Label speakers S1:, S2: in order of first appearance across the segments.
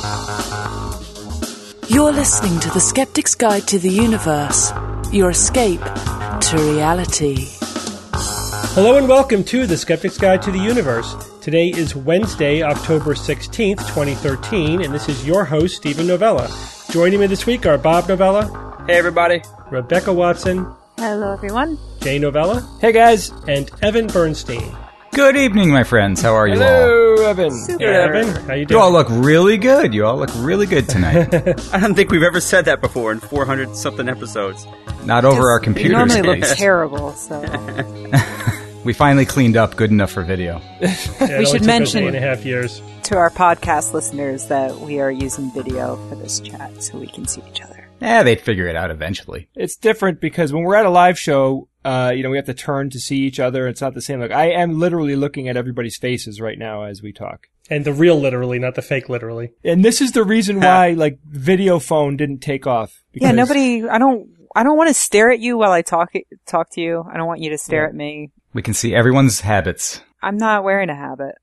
S1: You're listening to The Skeptic's Guide to the Universe, your escape to reality.
S2: Hello and welcome to The Skeptic's Guide to the Universe. Today is Wednesday, October 16th, 2013, and this is your host, Stephen Novella. Joining me this week are Bob Novella.
S3: Hey, everybody.
S2: Rebecca Watson.
S4: Hello, everyone.
S2: Jay Novella.
S3: Hey, guys.
S2: And Evan Bernstein.
S5: Good evening, my friends. How are you all?
S3: Hello, Evan.
S4: Super.
S2: Hey, Evan. How you doing?
S5: You all look really good. You all look really good tonight.
S3: I don't think we've ever said that before in 400-something episodes.
S5: Not over our computers.
S4: You normally
S5: at
S4: look
S5: least.
S4: terrible, so...
S5: We finally cleaned up good enough for video.
S2: Yeah,
S4: We should mention
S2: 8.5 years.
S4: to our podcast listeners that we are using video for this chat so we can see each other.
S5: They'd figure it out eventually.
S6: It's different because when we're at a live show, we have to turn to see each other. It's not the same. Like, I am literally looking at everybody's faces right now as we talk.
S2: And the real literally, not the fake literally.
S6: And this is the reason why, video phone didn't take off.
S4: Yeah,
S6: because
S4: nobody... I don't want to stare at you while I talk to you. I don't want you to stare at me.
S5: We can see everyone's habits.
S4: I'm not wearing a habit.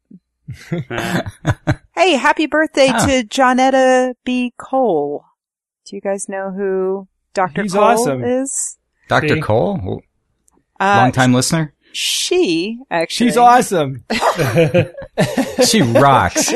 S4: Hey, happy birthday to Johnetta B. Cole. Do you guys know who Dr.
S6: He's
S4: Cole
S6: awesome.
S4: is?
S5: Dr.
S2: See?
S5: Cole? Long-time listener?
S4: She, actually.
S6: she's awesome.
S5: She rocks.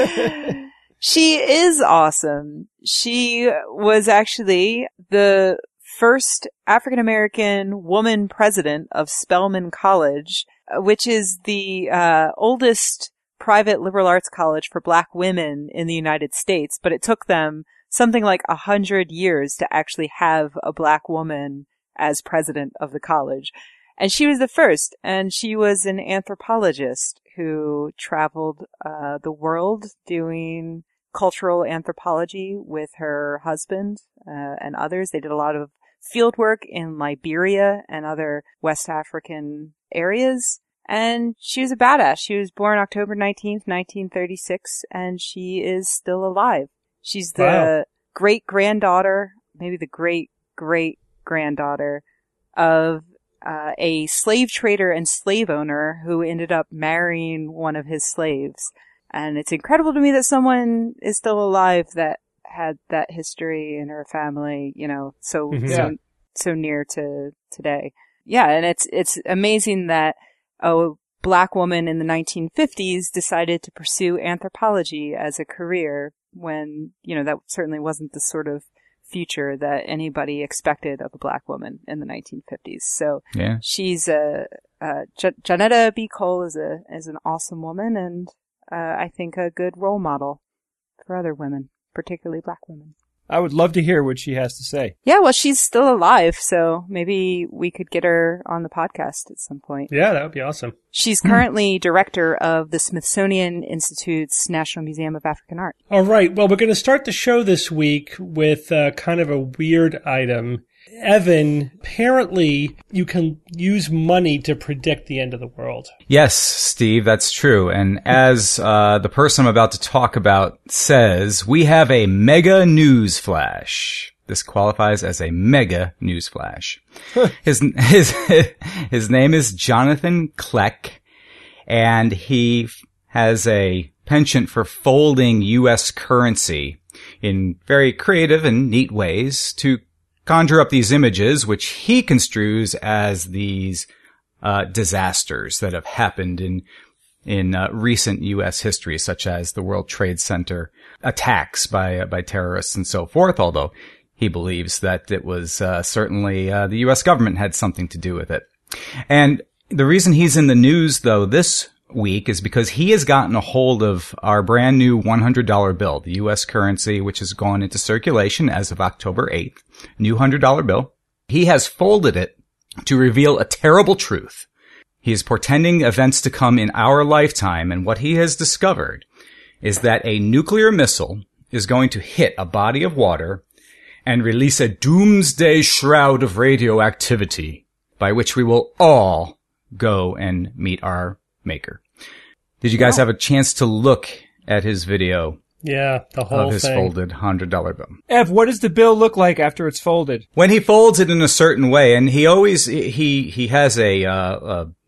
S4: She is awesome. She was actually the first African-American woman president of Spelman College, which is the oldest private liberal arts college for black women in the United States, but it took them something like 100 years to actually have a black woman as president of the college. And she was the first, and she was an anthropologist who traveled the world doing cultural anthropology with her husband and others. They did a lot of field work in Liberia and other West African areas. And she was a badass. She was born October 19th, 1936, and she is still alive. She's the great-granddaughter, maybe the great-great-granddaughter of a slave trader and slave owner who ended up marrying one of his slaves. And it's incredible to me that someone is still alive that had that history in her family, so near to today. Yeah, and it's amazing that a black woman in the 1950s decided to pursue anthropology as a career when, that certainly wasn't the sort of future that anybody expected of a black woman in the 1950s. So
S5: Yeah.
S4: she's Johnetta B. Cole is an awesome woman, and I think a good role model for other women, particularly black women.
S6: I would love to hear what she has to say.
S4: Yeah, well, she's still alive, so maybe we could get her on the podcast at some point.
S2: Yeah, that would be awesome.
S4: She's currently director of the Smithsonian Institute's National Museum of African Art.
S2: All right. Well, we're going to start the show this week with kind of a weird item. Evan, apparently you can use money to predict the end of the world.
S5: Yes, Steve, that's true. And as the person I'm about to talk about says, we have a mega news flash. This qualifies as a mega news flash. His name is Jonathan Kleck, and he has a penchant for folding U.S. currency in very creative and neat ways to conjure up these images, which he construes as these disasters that have happened in recent U.S. history, such as the World Trade Center attacks by terrorists and so forth, although he believes that it was certainly the U.S. government had something to do with it. And the reason he's in the news, though, this week is because he has gotten a hold of our brand new $100 bill, the U.S. currency, which has gone into circulation as of October 8th, new $100 bill. He has folded it to reveal a terrible truth. He is portending events to come in our lifetime, and what he has discovered is that a nuclear missile is going to hit a body of water and release a doomsday shroud of radioactivity by which we will all go and meet our maker. Did you guys have a chance to look at his video?
S2: Yeah, the whole
S5: of his
S2: thing.
S5: folded $100 bill?
S6: Ev, what does the bill look like after it's folded?
S5: When he folds it in a certain way, and he always he has a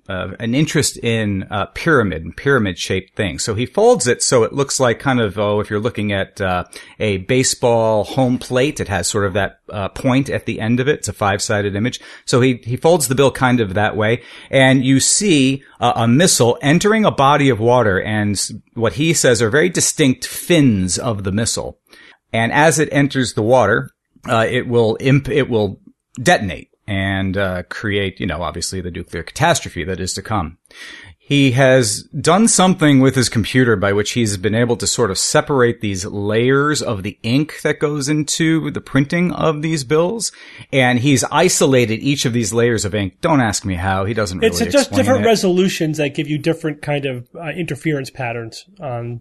S5: an interest in pyramid-shaped things. So he folds it so it looks like kind of, if you're looking at a baseball home plate, it has sort of that point at the end of it. It's a 5-sided image. So he folds the bill kind of that way, and you see a missile entering a body of water, and what he says are very distinct fins of the missile. And as it enters the water, it will detonate and create, obviously the nuclear catastrophe that is to come. He has done something with his computer by which he's been able to sort of separate these layers of the ink that goes into the printing of these bills, and he's isolated each of these layers of ink. Don't ask me how. He doesn't really explain it.
S2: It's just different resolutions that give you different kind of interference patterns on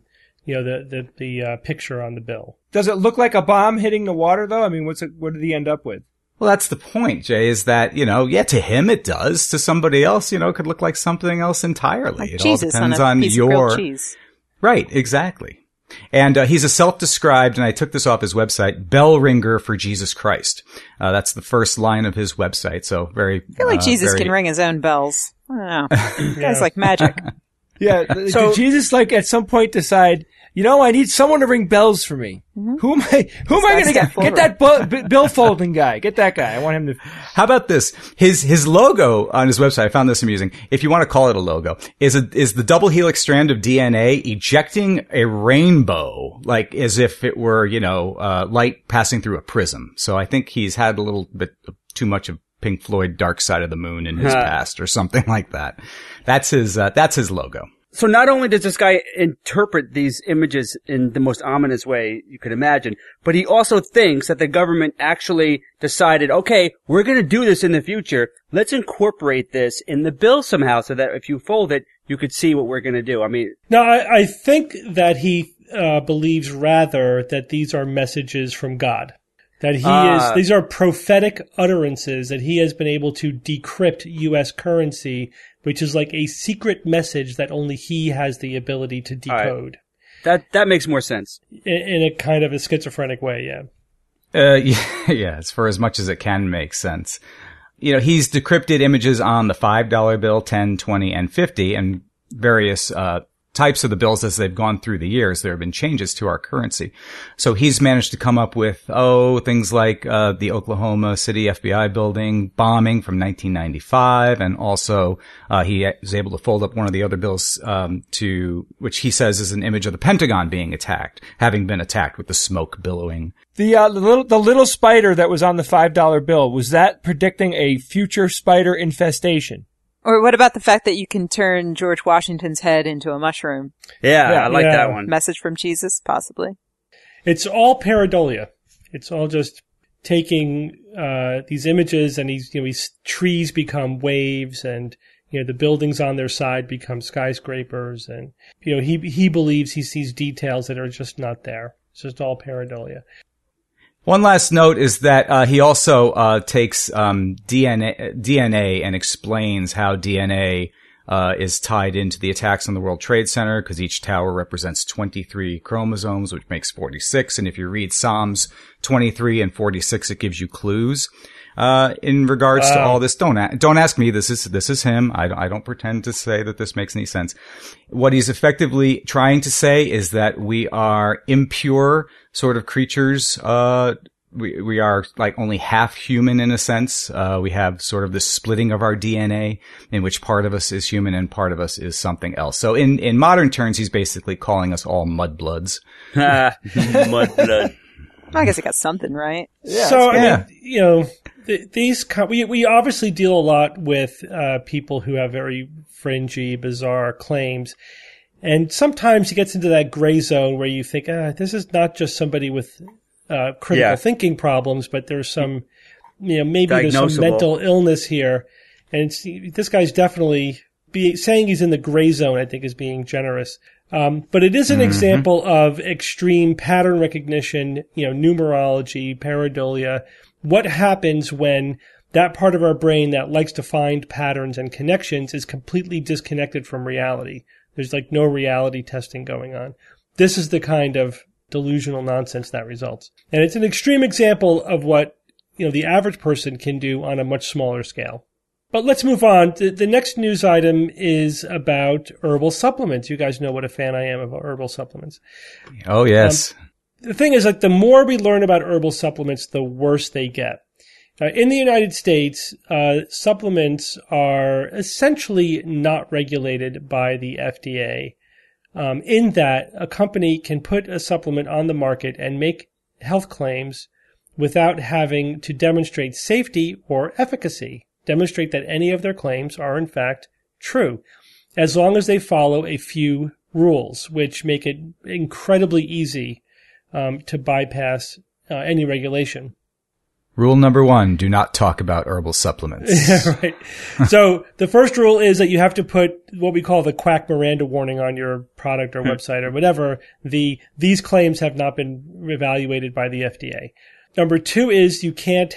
S2: the picture on the bill.
S6: Does it look like a bomb hitting the water, though? I mean, what did he end up with?
S5: Well, that's the point, Jay, is that, to him it does. To somebody else, it could look like something else entirely.
S4: Like
S5: it
S4: Jesus
S5: all depends
S4: on a
S5: on
S4: piece of grilled cheese.
S5: Right, exactly. And he's a self-described, and I took this off his website, bell ringer for Jesus Christ. That's the first line of his website, so very...
S4: I feel like Jesus can ring his own bells. I don't know. Guy's like magic.
S6: Yeah, so did Jesus at some point decide, I need someone to ring bells for me. Mm-hmm. Who am I going to get? Get that bill folding guy. Get that guy. I want him to.
S5: How about this? His logo on his website, I found this amusing. If you want to call it a logo, is the double helix strand of DNA ejecting a rainbow, like as if it were, light passing through a prism. So I think he's had a little bit too much of Pink Floyd Dark Side of the Moon in his past or something like that. That's his logo.
S3: So not only does this guy interpret these images in the most ominous way you could imagine, but he also thinks that the government actually decided, okay, we're going to do this in the future. Let's incorporate this in the bill somehow so that if you fold it, you could see what we're going to do. I mean,
S2: no, I think that he believes rather that these are messages from God. That these are prophetic utterances that he has been able to decrypt U.S. currency, which is like a secret message that only he has the ability to decode.
S3: Right. That makes more sense.
S2: In a kind of a schizophrenic way, yeah.
S5: Yeah, it's for as much as it can make sense. He's decrypted images on the $5 bill, 10, 20, and 50, and various types of the bills as they've gone through the years. There have been changes to our currency. So he's managed to come up with, things like the Oklahoma City FBI building bombing from 1995. And also he was able to fold up one of the other bills to which he says is an image of the Pentagon being attacked, having been attacked with the smoke billowing.
S6: The little spider that was on the $5 bill, was that predicting a future spider infestation?
S4: Or what about the fact that you can turn George Washington's head into a mushroom?
S3: Yeah, I like that one.
S4: Message from Jesus, possibly.
S2: It's all pareidolia. It's all just taking these images, and these trees become waves, and the buildings on their side become skyscrapers, and he believes he sees details that are just not there. It's just all pareidolia.
S5: One last note is that he also takes DNA and explains how DNA is tied into the attacks on the World Trade Center, because each tower represents 23 chromosomes, which makes 46. And if you read Psalms 23 and 46, it gives you clues in regards to all this. Don't ask me. This is him. I don't pretend to say that this makes any sense. What he's effectively trying to say is that we are impure sort of creatures. We are like only half human in a sense. We have sort of this splitting of our DNA in which part of us is human and part of us is something else. So in modern terms, he's basically calling us all mudbloods.
S3: Mudblood.
S4: I guess I got something right.
S2: Yeah, so, I mean, we obviously deal a lot with people who have very fringy, bizarre claims. And sometimes he gets into that gray zone where you think, this is not just somebody with critical thinking problems, but there's some, maybe there's some mental illness here. And this guy's definitely saying he's in the gray zone, I think, is being generous. But it is an example of extreme pattern recognition, numerology, pareidolia. What happens when that part of our brain that likes to find patterns and connections is completely disconnected from reality? There's like no reality testing going on. This is the kind of delusional nonsense that results. And it's an extreme example of what, the average person can do on a much smaller scale. But let's move on. The next news item is about herbal supplements. You guys know what a fan I am of herbal supplements.
S5: Oh, yes.
S2: The thing is, like, the more we learn about herbal supplements, the worse they get. In the United States, supplements are essentially not regulated by the FDA, in that a company can put a supplement on the market and make health claims without having to demonstrate safety or efficacy, demonstrate that any of their claims are in fact true, as long as they follow a few rules, which make it incredibly easy to bypass any regulation.
S5: Rule number 1, do not talk about herbal supplements.
S2: Right. So the first rule is that you have to put what we call the quack Miranda warning on your product or website or whatever. These claims have not been evaluated by the FDA. Number 2 is you can't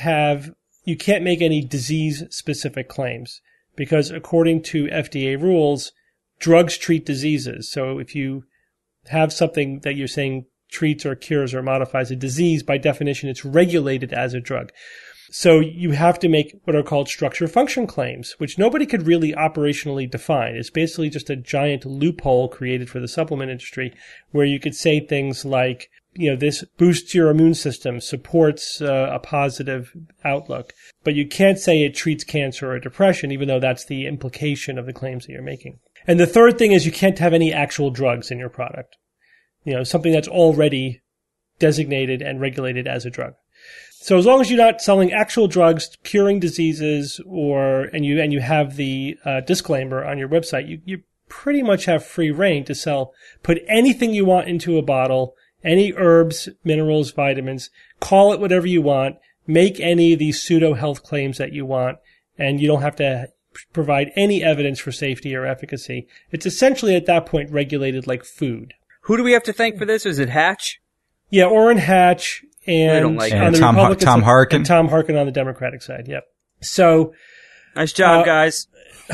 S2: make any disease specific claims, because according to FDA rules, drugs treat diseases. So if you have something that you're saying treats or cures or modifies a disease, by definition, it's regulated as a drug. So you have to make what are called structure function claims, which nobody could really operationally define. It's basically just a giant loophole created for the supplement industry, where you could say things like, this boosts your immune system, supports a positive outlook. But you can't say it treats cancer or depression, even though that's the implication of the claims that you're making. And the third thing is you can't have any actual drugs in your product. Something that's already designated and regulated as a drug. So as long as you're not selling actual drugs, curing diseases, and you have the disclaimer on your website, you pretty much have free reign to put anything you want into a bottle, any herbs, minerals, vitamins, call it whatever you want, make any of these pseudo health claims that you want, and you don't have to provide any evidence for safety or efficacy. It's essentially at that point regulated like food.
S3: Who do we have to thank for this? Is it Hatch?
S2: Yeah, Orrin Hatch and
S5: Tom Harkin.
S2: And Tom Harkin on the Democratic side. Yep. So,
S3: nice job, guys.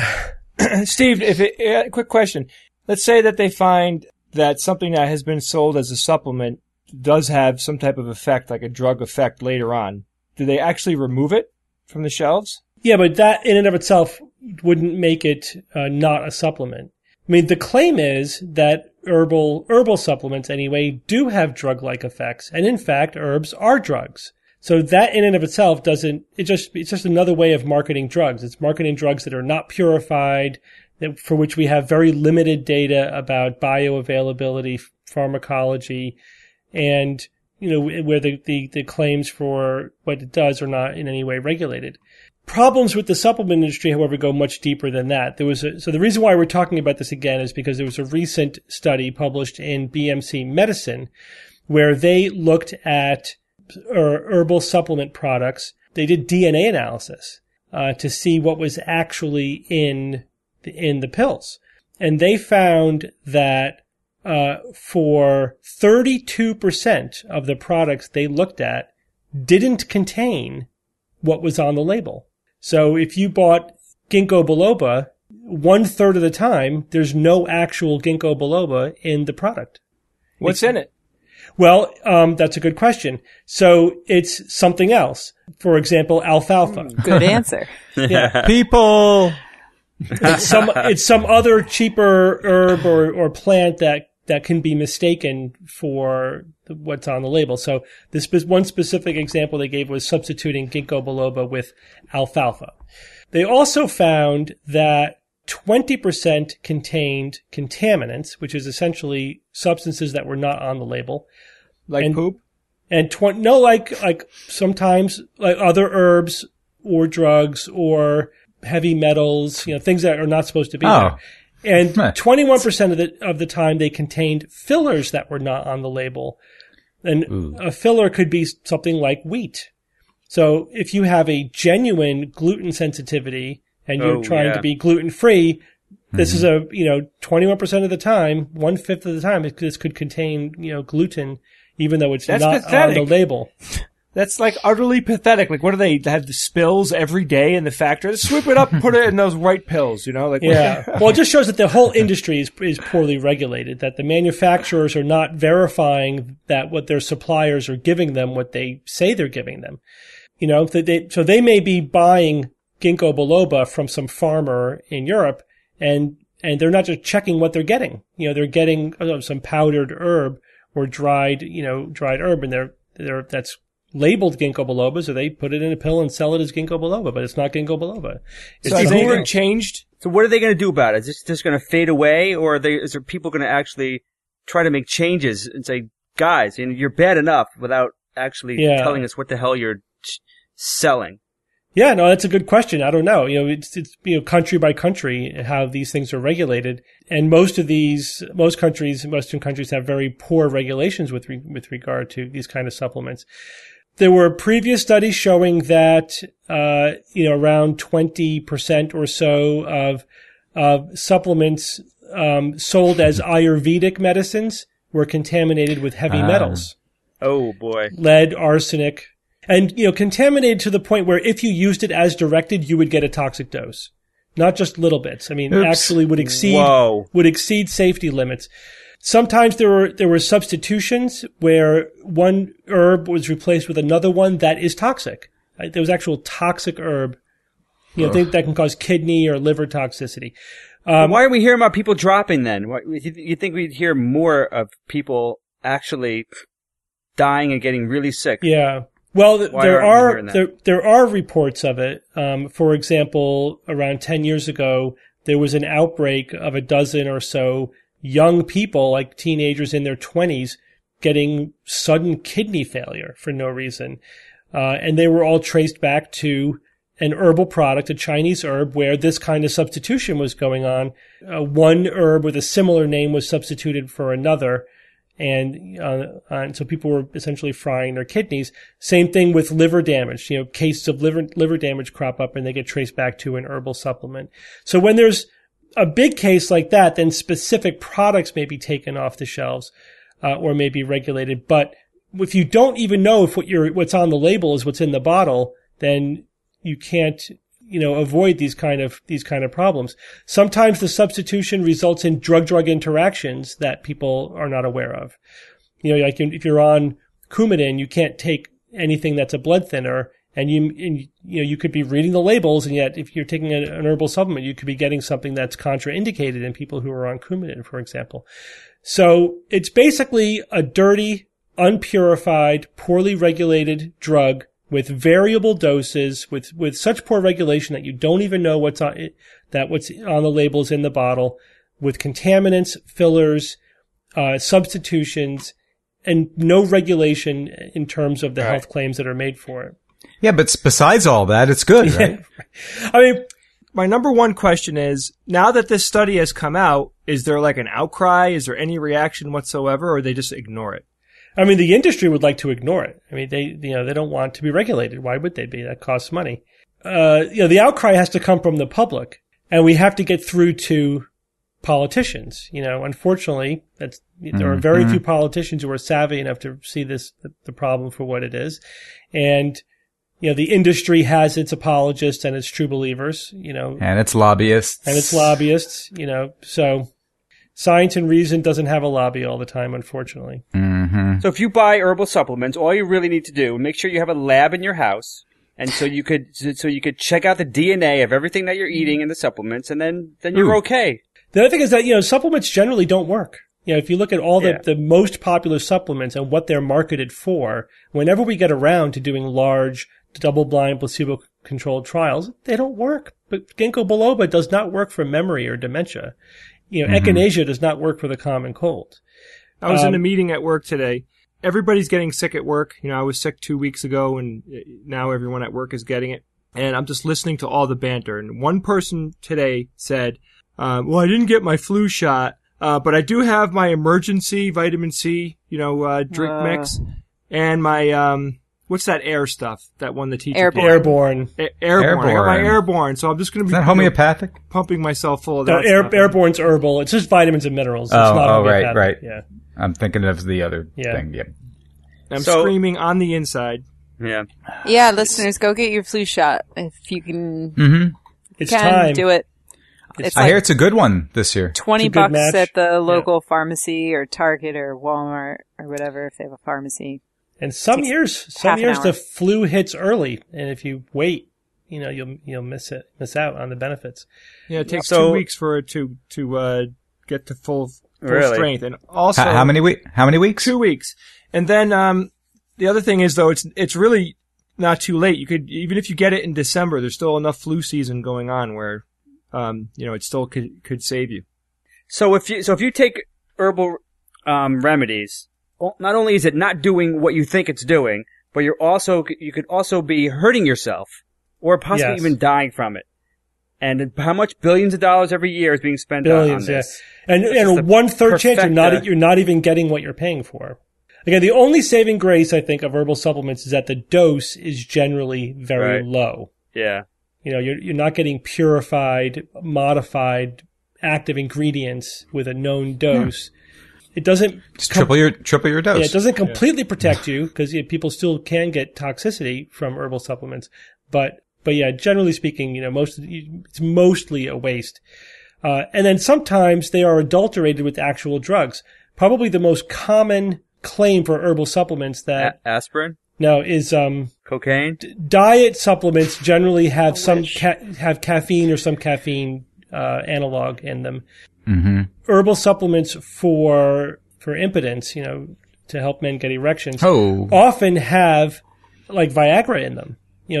S6: Steve, quick question. Let's say that they find that something that has been sold as a supplement does have some type of effect, like a drug effect later on. Do they actually remove it from the shelves?
S2: Yeah, but that in and of itself wouldn't make it not a supplement. I mean, the claim is that herbal supplements anyway do have drug-like effects, and in fact, herbs are drugs. So that in and of itself it's just another way of marketing drugs. It's marketing drugs that are not purified, for which we have very limited data about bioavailability, pharmacology, and where the claims for what it does are not in any way regulated. Problems with the supplement industry, however, go much deeper than that. So the reason why we're talking about this again is because there was a recent study published in BMC Medicine where they looked at herbal supplement products. They did DNA analysis to see what was actually in the pills. And they found that for 32% of the products they looked at didn't contain what was on the label. So if you bought ginkgo biloba, 1/3 of the time, there's no actual ginkgo biloba in the product.
S6: What's in it?
S2: Well, that's a good question. So it's something else. For example, alfalfa.
S4: Good answer.
S2: Yeah.
S5: People!
S2: It's some other cheaper herb or plant that can be mistaken for what's on the label. So this one specific example they gave was substituting ginkgo biloba with alfalfa. They also found that 20% contained contaminants, which is essentially substances that were not on the label.
S6: Like poop?
S2: And like sometimes like other herbs or drugs or heavy metals, things that are not supposed to be there. And 21% of the time they contained fillers that were not on the label. And a filler could be something like wheat. So if you have a genuine gluten sensitivity and you're trying to be gluten free, this is 21% of the time, 1/5 of the time, this could contain, gluten, even though it's not
S6: pathetic.
S2: on the label.
S6: That's like utterly pathetic. Like, what do they have the spills every day in the factory? Just sweep it up and put it in those white pills,
S2: Yeah. Well, it just shows that the whole industry is poorly regulated, that the manufacturers are not verifying that what their suppliers are giving them, what they say they're giving them. So they may be buying ginkgo biloba from some farmer in Europe, and they're not just checking what they're getting. They're getting some powdered herb or dried herb, and that's labeled ginkgo biloba, so they put it in a pill and sell it as ginkgo biloba, but it's not ginkgo biloba.
S6: So has anything changed?
S3: So what are they going to do about it? Is this just going to fade away, or is there people going to actually try to make changes and say, guys, you're bad enough without actually telling us what the hell you're selling?
S2: Yeah, no, that's a good question. I don't know. It's country by country how these things are regulated, and most countries, Western countries, have very poor regulations with regard to these kind of supplements. There were previous studies showing that around 20% or so of supplements sold as Ayurvedic medicines were contaminated with heavy metals.
S3: Oh boy,
S2: lead, arsenic. And, contaminated to the point where if you used it as directed, you would get a toxic dose. Not just little bits. I mean, actually would exceed safety limits. Sometimes there were substitutions where one herb was replaced with another one that is toxic. There was actual toxic herb, that can cause kidney or liver toxicity.
S3: Why are we hearing about people dropping then? You think we'd hear more of people actually dying and getting really sick?
S2: Yeah. Well, there are reports of it. For example, around 10 years ago, there was an outbreak of a dozen or so young people, like teenagers in their 20s, getting sudden kidney failure for no reason. And they were all traced back to an herbal product, a Chinese herb, where this kind of substitution was going on. One herb with a similar name was substituted for another. And so people were essentially frying their kidneys. Same thing with liver damage. Cases of liver damage crop up and they get traced back to an herbal supplement. So when there's a big case like that, then specific products may be taken off the shelves, or may be regulated. But if you don't even know if what's on the label is what's in the bottle, then you can't, avoid these kind of problems. Sometimes the substitution results in drug-drug interactions that people are not aware of. Like if you're on Coumadin, you can't take anything that's a blood thinner, and you could be reading the labels, and yet if you're taking an herbal supplement, you could be getting something that's contraindicated in people who are on Coumadin, for example. So it's basically a dirty, unpurified, poorly regulated drug with variable doses, with such poor regulation that you don't even know what's on the labels in the bottle, with contaminants, fillers, substitutions, and no regulation in terms of the health claims that are made for it.
S5: Yeah, but besides all that, it's good, right?
S2: I mean,
S6: my number one question is, now that this study has come out, is there like an outcry? Is there any reaction whatsoever, or they just ignore it?
S2: I mean, the industry would like to ignore it. I mean, they don't want to be regulated. Why would they be? That costs money. The outcry has to come from the public, and we have to get through to politicians. Unfortunately, there are very few politicians who are savvy enough to see the problem for what it is. And, the industry has its apologists and its true believers,
S5: And its lobbyists.
S2: So science and reason doesn't have a lobby all the time, unfortunately.
S5: Mm-hmm.
S3: So if you buy herbal supplements, all you really need to do, make sure you have a lab in your house, and so you could check out the DNA of everything that you're eating in the supplements, and then you're okay.
S2: The other thing is that, supplements generally don't work. If you look at all the most popular supplements and what they're marketed for, whenever we get around to doing large, double-blind, placebo-controlled trials, they don't work. But ginkgo biloba does not work for memory or dementia. Echinacea does not work for the common cold.
S6: I was in a meeting at work today. Everybody's getting sick at work. I was sick 2 weeks ago, and now everyone at work is getting it. And I'm just listening to all the banter. And one person today said, well, I didn't get my flu shot, but I do have my emergency vitamin C, drink mix, and my, what's that air stuff? That one the teacher
S2: Airborne.
S6: Airborne. I got my Airborne, so I'm just going to be...
S5: Is that homeopathic?
S6: Pumping myself full of that
S2: stuff.
S6: stuff.
S2: Airborne's herbal. It's just vitamins and minerals. It's not homeopathic.
S5: Right.
S2: Yeah.
S5: I'm thinking of the other thing. Yeah.
S6: I'm screaming on the inside.
S3: Yeah.
S4: Yeah, listeners, go get your flu shot if you can.
S5: Mm-hmm.
S2: It's time.
S4: Do it.
S5: I hear it's a good one this year.
S4: $20 at the local pharmacy or Target or Walmart or whatever if they have a pharmacy.
S2: And some years the flu hits early, and if you wait, you'll miss out on the benefits.
S6: Yeah, it takes 2 weeks for it to get to full
S3: Really?
S6: strength, and also
S5: How many weeks?
S6: 2 weeks. And then the other thing is, though, it's really not too late. You could, even if you get it in December, there's still enough flu season going on where it still could save you.
S3: So if you take herbal remedies, not only is it not doing what you think it's doing, but you could also be hurting yourself or possibly even dying from it. And how much billions of dollars every year is being spent on this?
S2: Yeah. And a 1/3 chance you're not even getting what you're paying for. Again, the only saving grace I think of herbal supplements is that the dose is generally very low.
S3: Yeah.
S2: You're not getting purified, modified, active ingredients with a known dose. It doesn't
S5: triple your dose.
S2: Yeah, it doesn't completely protect you because people still can get toxicity from herbal supplements, but yeah, generally speaking, it's mostly a waste. And then sometimes they are adulterated with actual drugs. Probably the most common claim for herbal supplements that
S3: aspirin?
S2: No, is
S3: cocaine.
S2: Diet supplements generally have have caffeine or some caffeine analog in them.
S5: Mm-hmm.
S2: Herbal supplements for impotence, to help men get erections, often have like Viagra in them.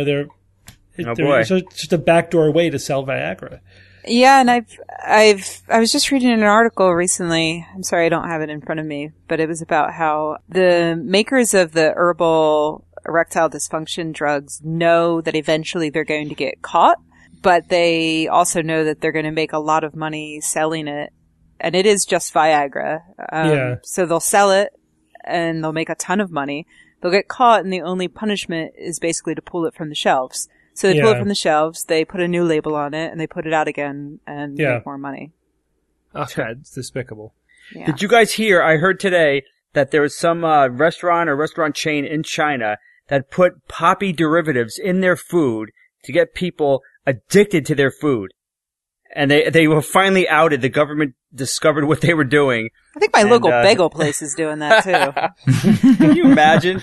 S2: It's just a backdoor way to sell Viagra.
S4: Yeah, and I was just reading an article recently. I'm sorry I don't have it in front of me, but it was about how the makers of the herbal erectile dysfunction drugs know that eventually they're going to get caught, but they also know that they're going to make a lot of money selling it. And it is just Viagra. So they'll sell it and they'll make a ton of money. They'll get caught and the only punishment is basically to pull it from the shelves. So they pull it from the shelves, they put a new label on it, and they put it out again and make more money.
S6: Okay, it's despicable.
S4: Yeah.
S3: Did you guys hear? I heard today that there was some restaurant chain in China that put poppy derivatives in their food to get people addicted to their food. And they were finally outed. The government discovered what they were doing.
S4: I think my local bagel place is doing that too.
S3: Can you imagine?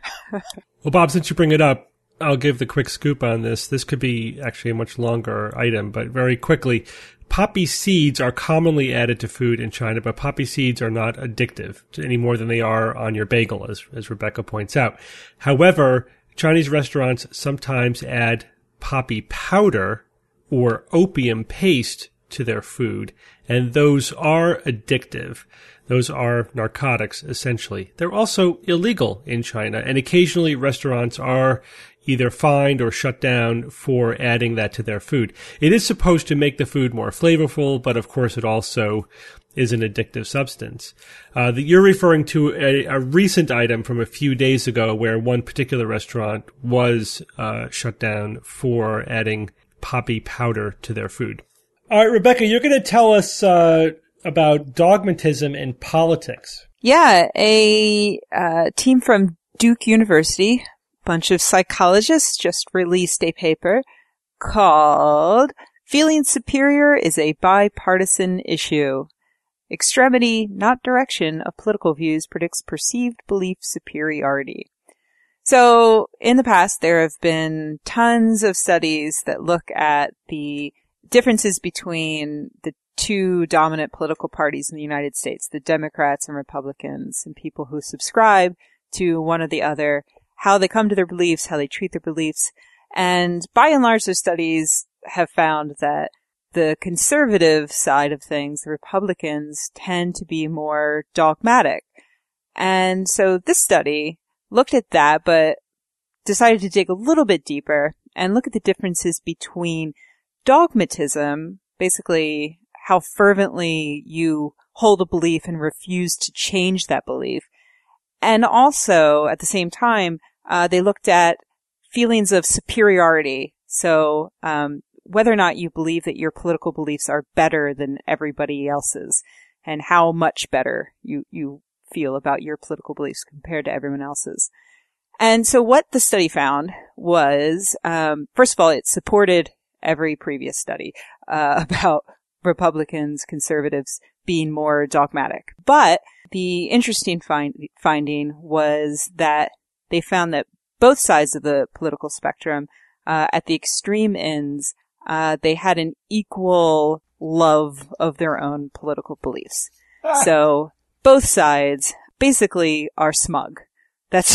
S2: Well, Bob, since you bring it up, I'll give the quick scoop on this. This could be actually a much longer item, but very quickly, poppy seeds are commonly added to food in China, but poppy seeds are not addictive any more than they are on your bagel, as Rebecca points out. However, Chinese restaurants sometimes add poppy powder or opium paste to their food, and those are addictive. Those are narcotics, essentially. They're also illegal in China, and occasionally restaurants are either fined or shut down for adding that to their food. It is supposed to make the food more flavorful, but of course it also is an addictive substance. You're referring to a recent item from a few days ago where one particular restaurant was shut down for adding poppy powder to their food. All right, Rebecca, you're going to tell us about dogmatism in politics.
S4: Yeah, a team from Duke University, bunch of psychologists, just released a paper called Feeling Superior is a Bipartisan Issue. Extremity, not direction, of political views predicts perceived belief superiority. So, in the past, there have been tons of studies that look at the differences between the two dominant political parties in the United States, the Democrats and Republicans, and people who subscribe to one or the other, how they come to their beliefs, how they treat their beliefs. And by and large, those studies have found that the conservative side of things, the Republicans, tend to be more dogmatic. And so this study looked at that, but decided to dig a little bit deeper and look at the differences between dogmatism, basically how fervently you hold a belief and refuse to change that belief. And also, at the same time, they looked at feelings of superiority. So, whether or not you believe that your political beliefs are better than everybody else's, and how much better you feel about your political beliefs compared to everyone else's. And so what the study found was, first of all, it supported every previous study about Republicans, conservatives being more dogmatic. But the interesting finding was that they found that both sides of the political spectrum at the extreme ends, they had an equal love of their own political beliefs. So both sides basically are smug. That's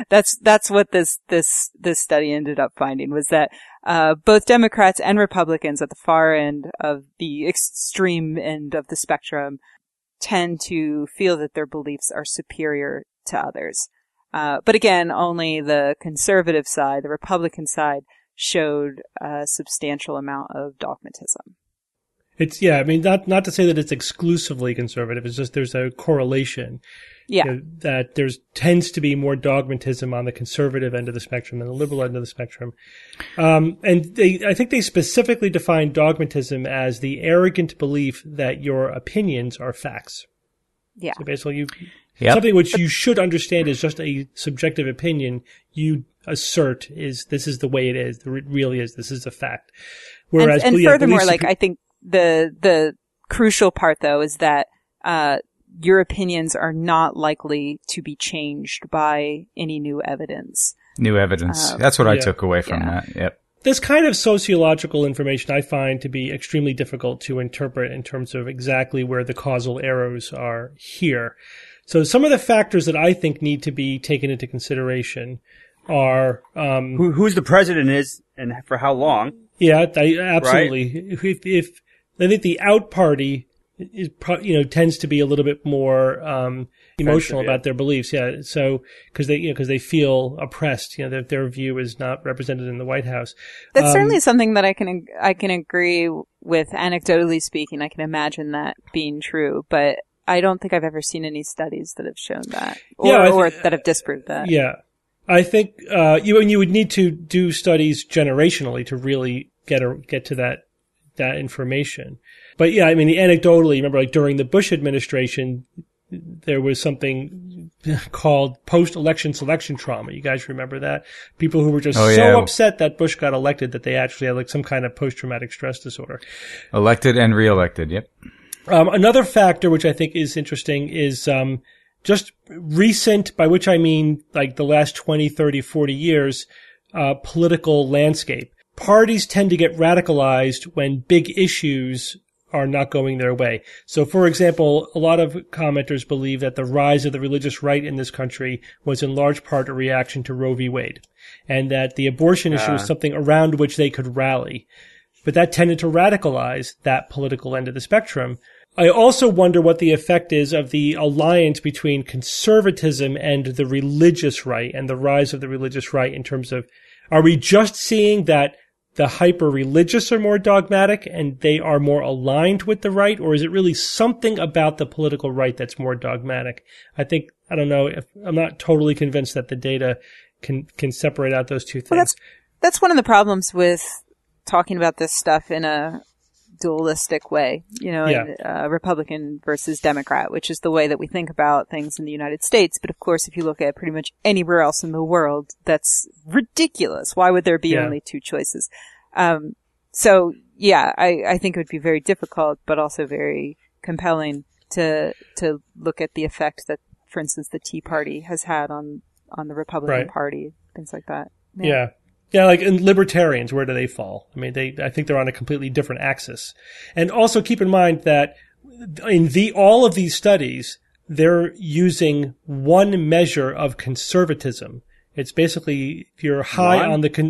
S4: what this study ended up finding, was that, both Democrats and Republicans at the far end of the extreme end of the spectrum tend to feel that their beliefs are superior to others. But again, only the conservative side, the Republican side, showed a substantial amount of dogmatism.
S2: It's, I mean, not to say that it's exclusively conservative. It's just there's a correlation.
S4: Yeah.
S2: You know, that tends to be more dogmatism on the conservative end of the spectrum than the liberal end of the spectrum. And I think they specifically define dogmatism as the arrogant belief that your opinions are facts.
S4: Yeah.
S2: So basically something which you should understand is just a subjective opinion, you assert this is the way it is. It really is. This is a fact. Whereas,
S4: and furthermore, I think the crucial part though is that, your opinions are not likely to be changed by any new evidence.
S5: New evidence. That's what I took away from that. Yep.
S2: This kind of sociological information I find to be extremely difficult to interpret in terms of exactly where the causal arrows are here. So some of the factors that I think need to be taken into consideration are
S3: who's the president is and for how long.
S2: Yeah, absolutely.
S3: Right?
S2: If I think the out party is, tends to be a little bit more emotional about their beliefs. Yeah, so because they feel oppressed. Their view is not represented in the White House.
S4: That's certainly something that I can agree with. Anecdotally speaking, I can imagine that being true, but I don't think I've ever seen any studies that have shown that, or that have disproved that.
S2: Yeah, I think you would need to do studies generationally to really get to that information. But yeah, I mean, anecdotally, remember, during the Bush administration, there was something called post-election selection trauma. You guys remember that? People who were just so upset that Bush got elected that they actually had some kind of post-traumatic stress disorder.
S5: Elected and reelected, yep.
S2: Another factor which I think is interesting is just recent, by which I mean the last 20, 30, 40 years, political landscape. Parties tend to get radicalized when big issues are not going their way. So, for example, a lot of commenters believe that the rise of the religious right in this country was in large part a reaction to Roe v. Wade, and that the abortion issue was something around which they could rally. But that tended to radicalize that political end of the spectrum. I also wonder what the effect is of the alliance between conservatism and the religious right and the rise of the religious right in terms of, are we just seeing that the hyper-religious are more dogmatic and they are more aligned with the right, or is it really something about the political right that's more dogmatic? I don't know, I'm not totally convinced that the data can separate out those two things.
S4: Well, that's one of the problems with talking about this stuff in a dualistic way, Republican versus Democrat, which is the way that we think about things in the United States. But of course, if you look at pretty much anywhere else in the world, that's ridiculous. Why would there be only two choices? I think it would be very difficult, but also very compelling to look at the effect that, for instance, the Tea Party has had on the Republican Party, things like that.
S2: Yeah. Yeah, in libertarians, where do they fall? I mean, I think they're on a completely different axis. And also keep in mind that in all of these studies, they're using one measure of conservatism. It's basically, if you're high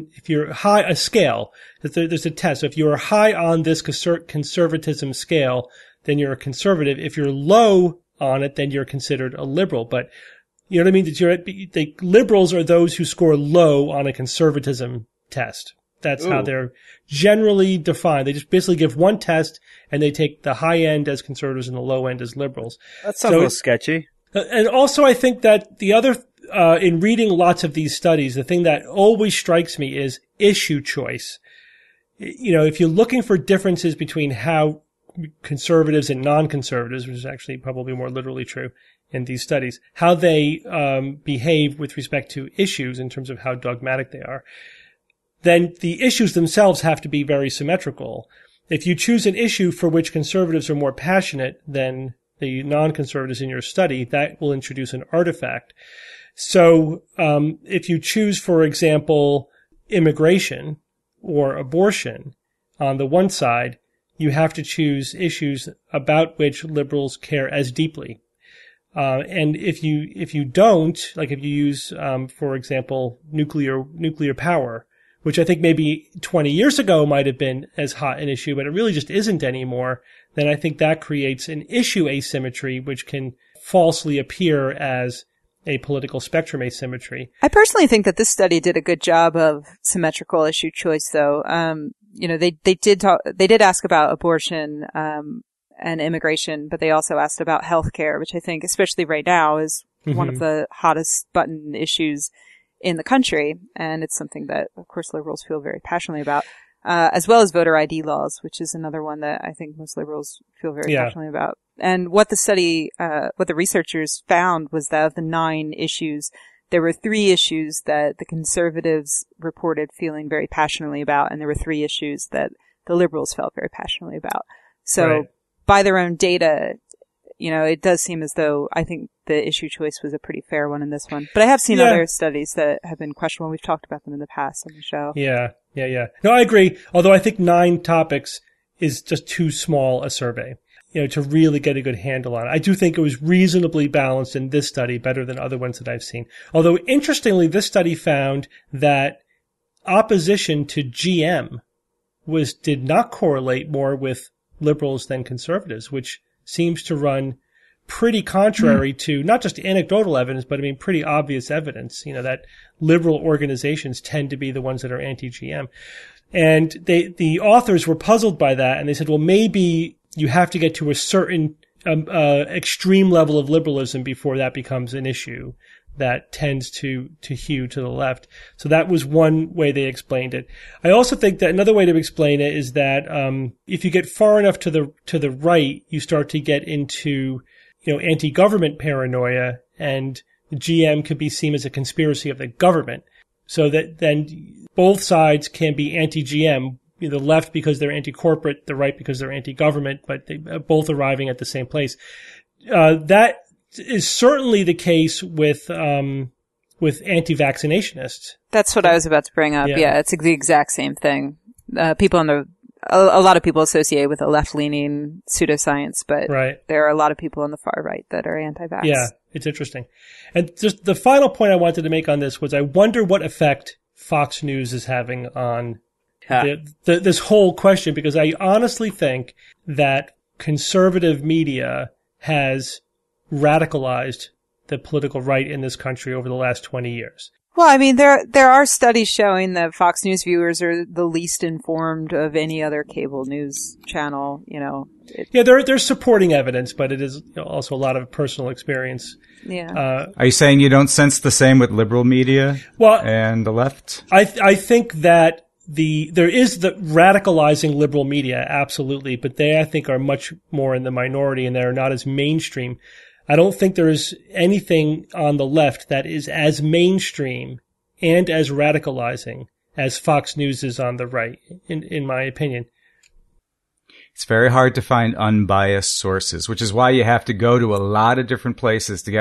S2: a scale, there's a test. So if you're high on this conservatism scale, then you're a conservative. If you're low on it, then you're considered a liberal. But you know what I mean? The liberals are those who score low on a conservatism test. That's how they're generally defined. They just basically give one test and they take the high end as conservatives and the low end as liberals.
S3: That sounds a little sketchy.
S2: And also I think that the other, in reading lots of these studies, the thing that always strikes me is issue choice. If you're looking for differences between how conservatives and non-conservatives, which is actually probably more literally true in these studies, how they behave with respect to issues in terms of how dogmatic they are, then the issues themselves have to be very symmetrical. If you choose an issue for which conservatives are more passionate than the non-conservatives in your study, that will introduce an artifact. So if you choose, for example, immigration or abortion on the one side, you have to choose issues about which liberals care as deeply. And if you don't, like if you use, for example, nuclear power, which I think maybe 20 years ago might have been as hot an issue, but it really just isn't anymore, then I think that creates an issue asymmetry, which can falsely appear as a political spectrum asymmetry.
S4: I personally think that this study did a good job of symmetrical issue choice, though. They did ask about abortion, and immigration, but they also asked about healthcare, which I think, especially right now, is one of the hottest button issues in the country. And it's something that, of course, liberals feel very passionately about, as well as voter ID laws, which is another one that I think most liberals feel very passionately about. And what the researchers found was that of the 9 issues, there were 3 issues that the conservatives reported feeling very passionately about, and there were 3 issues that the liberals felt very passionately about. So by their own data, it does seem as though I think the issue choice was a pretty fair one in this one. But I have seen other studies that have been questionable. We've talked about them in the past on the show. Yeah. No, I agree. Although I think 9 topics is just too small a survey, to really get a good handle on it. I do think it was reasonably balanced in this study, better than other ones that I've seen. Although, interestingly, this study found that opposition to GM did not correlate more with liberals than conservatives, which seems to run pretty contrary to not just anecdotal evidence, but pretty obvious evidence, that liberal organizations tend to be the ones that are anti-GM. And the authors were puzzled by that, and they said, well, maybe you have to get to a certain extreme level of liberalism before that becomes an issue that tends to hew to the left. So that was one way they explained it. I also think that another way to explain it is that if you get far enough to the right, you start to get into anti-government paranoia, and the GM could be seen as a conspiracy of the government. So that then both sides can be anti-GM, the left because they're anti-corporate, the right because they're anti-government, but they both arriving at the same place. That is certainly the case with anti-vaccinationists. That's what I was about to bring up. Yeah, it's the exact same thing. A lot of people associate with a left-leaning pseudoscience, but there are a lot of people on the far right that are anti-vax. Yeah, it's interesting. And just the final point I wanted to make on this was I wonder what effect Fox News is having on this whole question, because I honestly think that conservative media has radicalized the political right in this country over the last 20 years. Well, there are studies showing that Fox News viewers are the least informed of any other cable news channel, there's supporting evidence, but it is also a lot of personal experience. Yeah.
S5: Are you saying you don't sense the same with liberal media and the left?
S2: I think that there is the radicalizing liberal media, absolutely, but they, I think, are much more in the minority and they're not as mainstream. I don't think there is anything on the left that is as mainstream and as radicalizing as Fox News is on the right, in my opinion.
S5: It's very hard to find unbiased sources, which is why you have to go to a lot of different places to get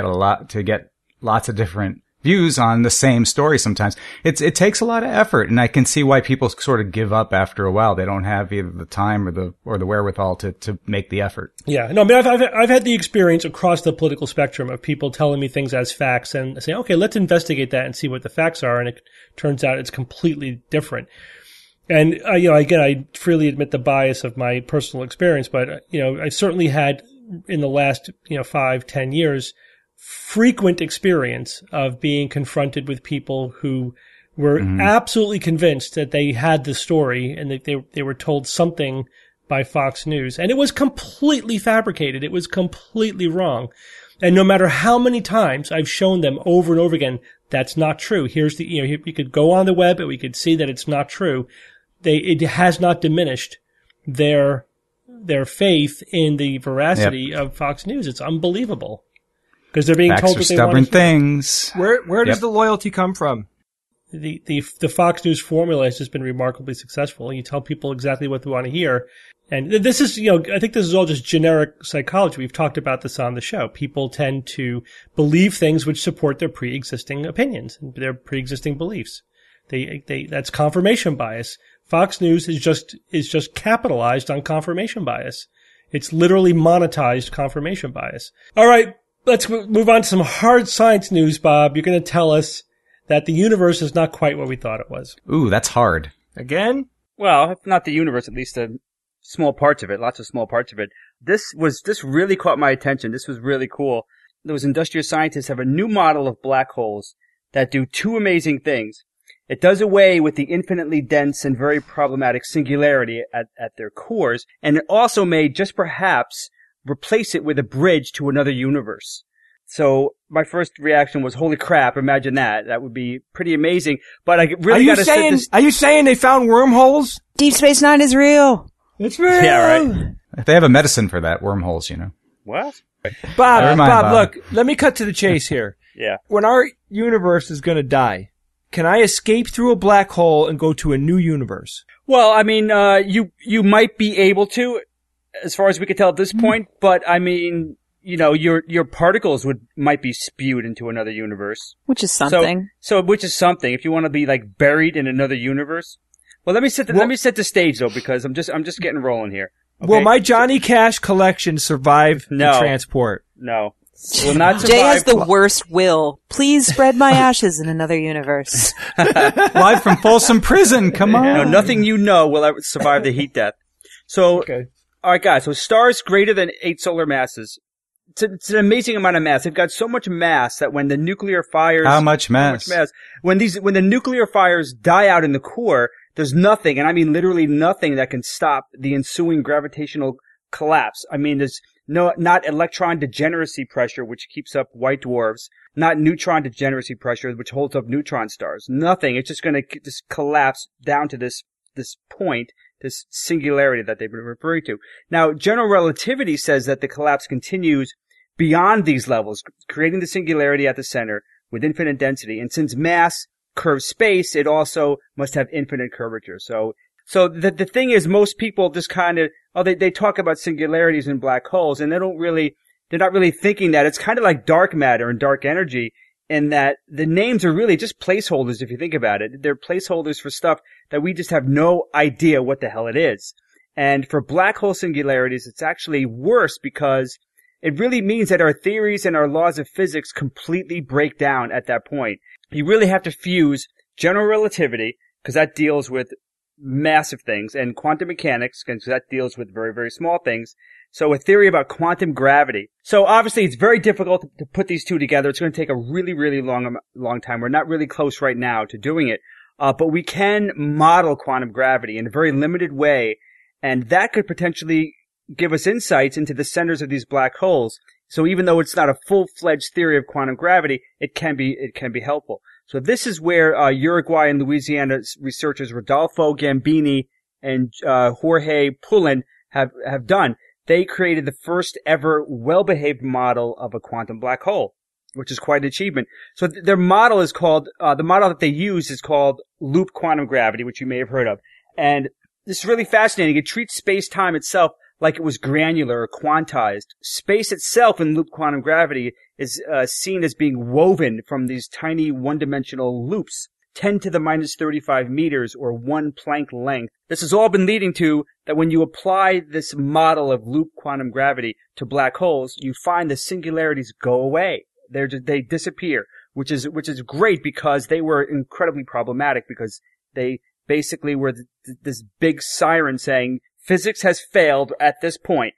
S5: lots of different views on the same story sometimes. It takes a lot of effort, and I can see why people sort of give up after a while. They don't have either the time or the wherewithal to make the effort. Yeah. No, I've had the experience across the political spectrum of people telling me things as facts and saying, okay, let's investigate that and see what the facts are, and it turns out it's completely different. And again, I freely admit the bias of my personal experience, but I certainly had in the last 5-10 years frequent experience of being confronted with people who were absolutely convinced that they had the story and that they were told something by Fox News, and it was completely fabricated. It was completely wrong. And no matter how many times I've shown them over and over again, that's not true. Here's you could go on the web and we could see that it's not true. It has not diminished their faith in the veracity of Fox News. It's unbelievable. Because they're being Facts
S2: told
S5: are
S2: what they
S5: stubborn
S2: want to hear.
S5: things.
S6: Where does the loyalty come from?
S2: The Fox News formula has just been remarkably successful. You tell people exactly what they want to hear. And this is, I think this is all just generic psychology. We've talked about this on the show. People tend to believe things which support their pre-existing opinions, their pre-existing beliefs. That's confirmation bias. Fox News is just capitalized on confirmation bias. It's literally monetized confirmation bias. All right, let's move on to some hard science news, Bob. You're going to tell us that the universe is not quite what we thought it was.
S5: Ooh, that's hard.
S6: Again?
S3: Well, if not the universe, at least small parts of it, lots of small parts of it. This really caught my attention. This was really cool. Those industrial scientists have a new model of black holes that do two amazing things. It does away with the infinitely dense and very problematic singularity at their cores, and it also may just perhaps replace it with a bridge to another universe. So my first reaction was, holy crap, imagine that. That would be pretty amazing. But I really got to say this.
S6: Are you saying they found wormholes?
S4: Deep Space Nine is real.
S6: It's real.
S3: Yeah, right.
S5: They have a medicine for that, wormholes, you know.
S3: What?
S6: Bob, look, let me cut to the chase here.
S3: Yeah.
S6: When our universe is going to die, can I escape through a black hole and go to a new universe?
S3: Well, I mean, you might be able to, as far as we could tell at this point, but I mean, you know, your particles might be spewed into another universe.
S4: Which is something.
S3: So which is something. If you want to be like buried in another universe. Well, let me set the stage though, because I'm just getting rolling here. Okay?
S6: Will my Johnny Cash collection survive the transport?
S3: No. Will not survive.
S4: Jay has the worst will. Please spread my ashes in another universe.
S5: Live from Folsom Prison, come on.
S3: No, nothing you know will ever survive the heat death. So, Alright guys, so stars greater than 8 solar masses. It's an amazing amount of mass. They've got so much mass that when the nuclear fires...
S5: How much mass?
S3: When the nuclear fires die out in the core, there's nothing, and I mean literally nothing, that can stop the ensuing gravitational collapse. I mean, there's not electron degeneracy pressure, which keeps up white dwarfs, not neutron degeneracy pressure, which holds up neutron stars. Nothing. It's just going to just collapse down to this point, this singularity that they've been referring to. Now, general relativity says that the collapse continues beyond these levels, creating the singularity at the center with infinite density. And since mass curves space, it also must have infinite curvature. So the thing is, most people just kind of, they talk about singularities in black holes, and they're not really thinking that. It's kind of like dark matter and dark energy, in that the names are really just placeholders if you think about it. They're placeholders for stuff that we just have no idea what the hell it is. And for black hole singularities, it's actually worse, because it really means that our theories and our laws of physics completely break down at that point. You really have to fuse general relativity, because that deals with massive things, and quantum mechanics, because that deals with very, very small things. So a theory about quantum gravity. So obviously it's very difficult to put these two together. It's going to take a really, really long time. We're not really close right now to doing it. But we can model quantum gravity in a very limited way, and that could potentially give us insights into the centers of these black holes. So even though it's not a full-fledged theory of quantum gravity, it can be helpful. So this is where Uruguay and Louisiana researchers Rodolfo Gambini and Jorge Pullen have done. They created the first ever well-behaved model of a quantum black hole, which is quite an achievement. So their model is called, the model that they use is called loop quantum gravity, which you may have heard of. And this is really fascinating. It treats space-time itself like it was granular or quantized. Space itself in loop quantum gravity is seen as being woven from these tiny one-dimensional loops, 10 to the minus 35 meters, or 1 Planck length. This has all been leading to that when you apply this model of loop quantum gravity to black holes, you find the singularities go away. They disappear, which is great, because they were incredibly problematic, because they basically were this big siren saying physics has failed at this point.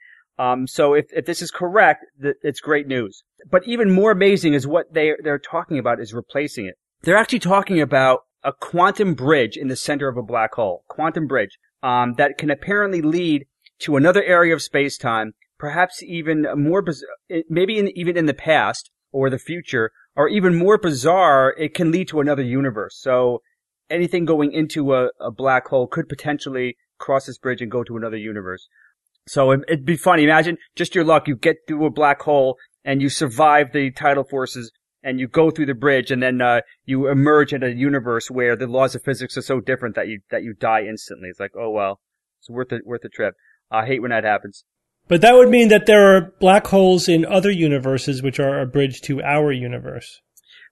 S3: So if this is correct, it's great news. But even more amazing is what they're talking about is replacing it. They're actually talking about a quantum bridge in the center of a black hole. Quantum bridge, that can apparently lead to another area of space-time, perhaps even more, maybe even in the past or the future, or even more bizarre, it can lead to another universe. So anything going into a black hole could potentially cross this bridge and go to another universe. So it'd be funny. Imagine just your luck. You get through a black hole and you survive the tidal forces and you go through the bridge, and then you emerge in a universe where the laws of physics are so different that you die instantly. It's like, oh well, it's worth the trip. I hate when that happens.
S2: But that would mean that there are black holes in other universes which are a bridge to our universe.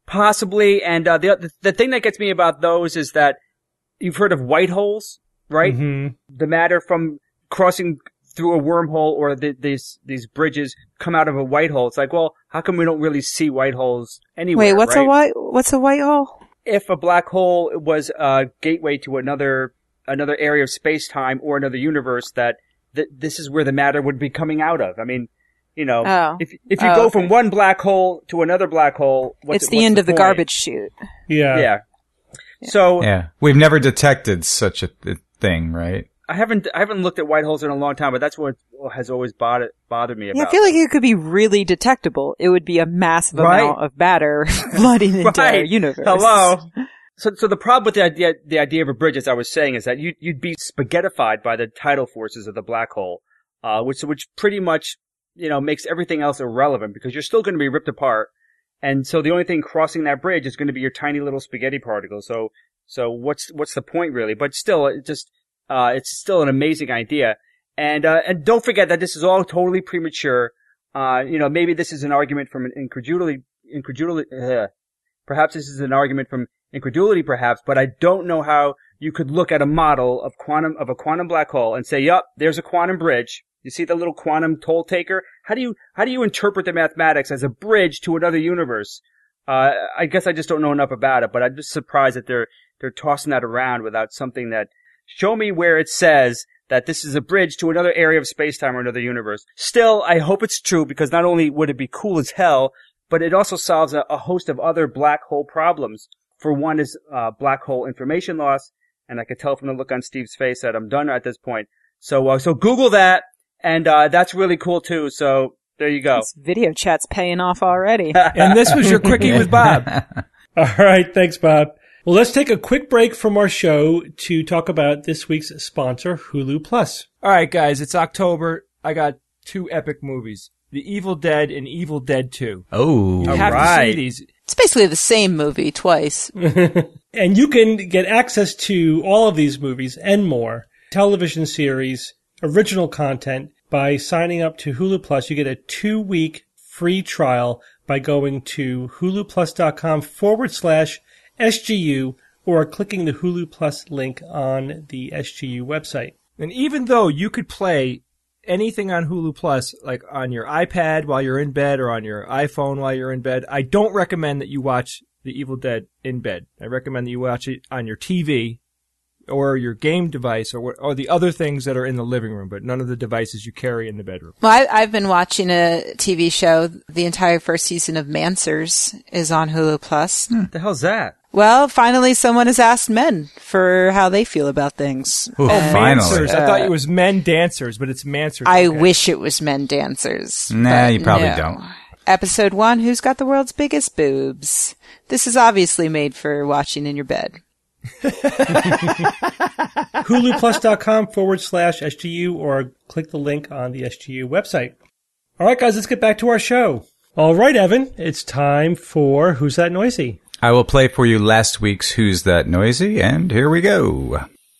S3: Possibly. And the thing that gets me about those is that you've heard of white holes, right?
S2: Mm-hmm.
S3: The matter from crossing through a wormhole or these bridges come out of a white hole. It's like, well, how come we don't really see white holes anywhere?
S4: Wait, what's
S3: right?
S4: what's a white hole?
S3: If a black hole was a gateway to another area of space-time or another universe, that this is where the matter would be coming out of. I mean, if you go from one black hole to another black hole,
S4: it's the end of the garbage chute.
S2: Yeah.
S3: Yeah. So
S5: we've never detected such a thing, right?
S3: I haven't looked at white holes in a long time, but that's what has always bothered me about.
S4: Yeah, I feel like it could be really detectable. It would be a massive amount of matter flooding into our universe.
S3: Hello. So the problem with the idea of a bridge, as I was saying, is that you'd be spaghettified by the tidal forces of the black hole, which pretty much makes everything else irrelevant because you're still going to be ripped apart, and so the only thing crossing that bridge is going to be your tiny little spaghetti particles. So what's the point really? But still, it's still an amazing idea, and don't forget that this is all totally premature. Maybe this is an argument from an incredulity. Perhaps this is an argument from incredulity, perhaps, but I don't know how you could look at a model of a quantum black hole and say, "Yup, there's a quantum bridge." You see the little quantum toll taker? How do you interpret the mathematics as a bridge to another universe? I guess I just don't know enough about it, but I'm just surprised that they're tossing that around without something that show me where it says that this is a bridge to another area of space-time or another universe. Still, I hope it's true because not only would it be cool as hell, but it also solves a host of other black hole problems. For one is black hole information loss, and I could tell from the look on Steve's face that I'm done at this point. So Google that, and that's really cool too. So there you go.
S4: This video chat's paying off already.
S6: And this was your Quickie with Bob.
S2: All right. Thanks, Bob. Well, let's take a quick break from our show to talk about this week's sponsor, Hulu Plus.
S6: All right, guys, it's October. I got 2 epic movies, The Evil Dead and Evil Dead 2.
S5: Oh,
S6: You have to see these.
S7: It's basically the same movie twice.
S2: And you can get access to all of these movies and more, television series, original content, by signing up to Hulu Plus. You get a 2-week free trial by going to huluplus.com/SGU or clicking the Hulu Plus link on the SGU website.
S6: And even though you could play anything on Hulu Plus, like on your iPad while you're in bed or on your iPhone while you're in bed, I don't recommend that you watch The Evil Dead in bed. I recommend that you watch it on your TV or your game device or the other things that are in the living room, but none of the devices you carry in the bedroom.
S7: Well, I've been watching a TV show. The entire first season of Mansers is on Hulu Plus.
S3: What the hell's that?
S7: Well, finally someone has asked men for how they feel about things.
S5: Ooh, finally.
S6: Mansers. I thought it was men dancers, but it's Mansers.
S7: I
S6: Okay.
S7: wish it was men dancers.
S5: Nah,
S7: but
S5: you probably
S7: no.
S5: don't.
S7: Episode 1, Who's Got the World's Biggest Boobs? This is obviously made for watching in your bed.
S2: huluplus.com/SGU or click the link on the SGU website. All right, guys, let's get back to our show. All right, Evan, it's time for Who's That Noisy?
S5: I will play for you last week's Who's That Noisy, and here we go.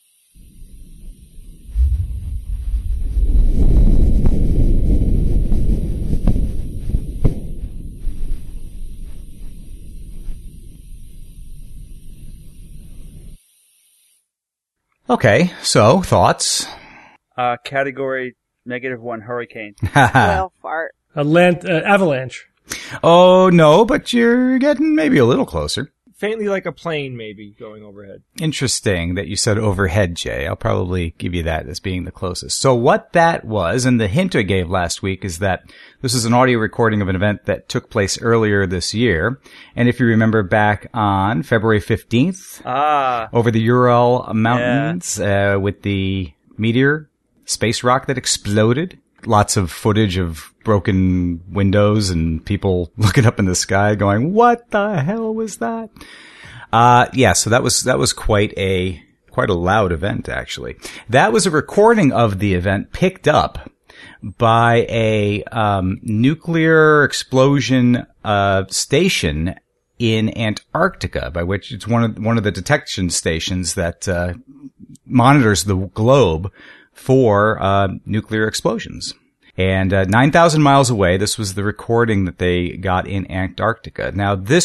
S5: Okay, so thoughts?
S3: Category -1 hurricane.
S4: Well, fart.
S2: Avalanche.
S5: Oh, no, but you're getting maybe a little closer.
S6: Faintly like a plane, maybe, going overhead.
S5: Interesting that you said overhead, Jay. I'll probably give you that as being the closest. So what that was, and the hint I gave last week, is that this is an audio recording of an event that took place earlier this year. And if you remember back on February 15th, over the Ural Mountains, with the meteor, space rock that exploded, lots of footage of broken windows and people looking up in the sky going, what the hell was that? So that was quite a loud event, actually. That was a recording of the event picked up by a nuclear explosion station in Antarctica, by which it's one of the detection stations that monitors the globe for nuclear explosions. And 9,000 miles away, this was the recording that they got in Antarctica. Now, this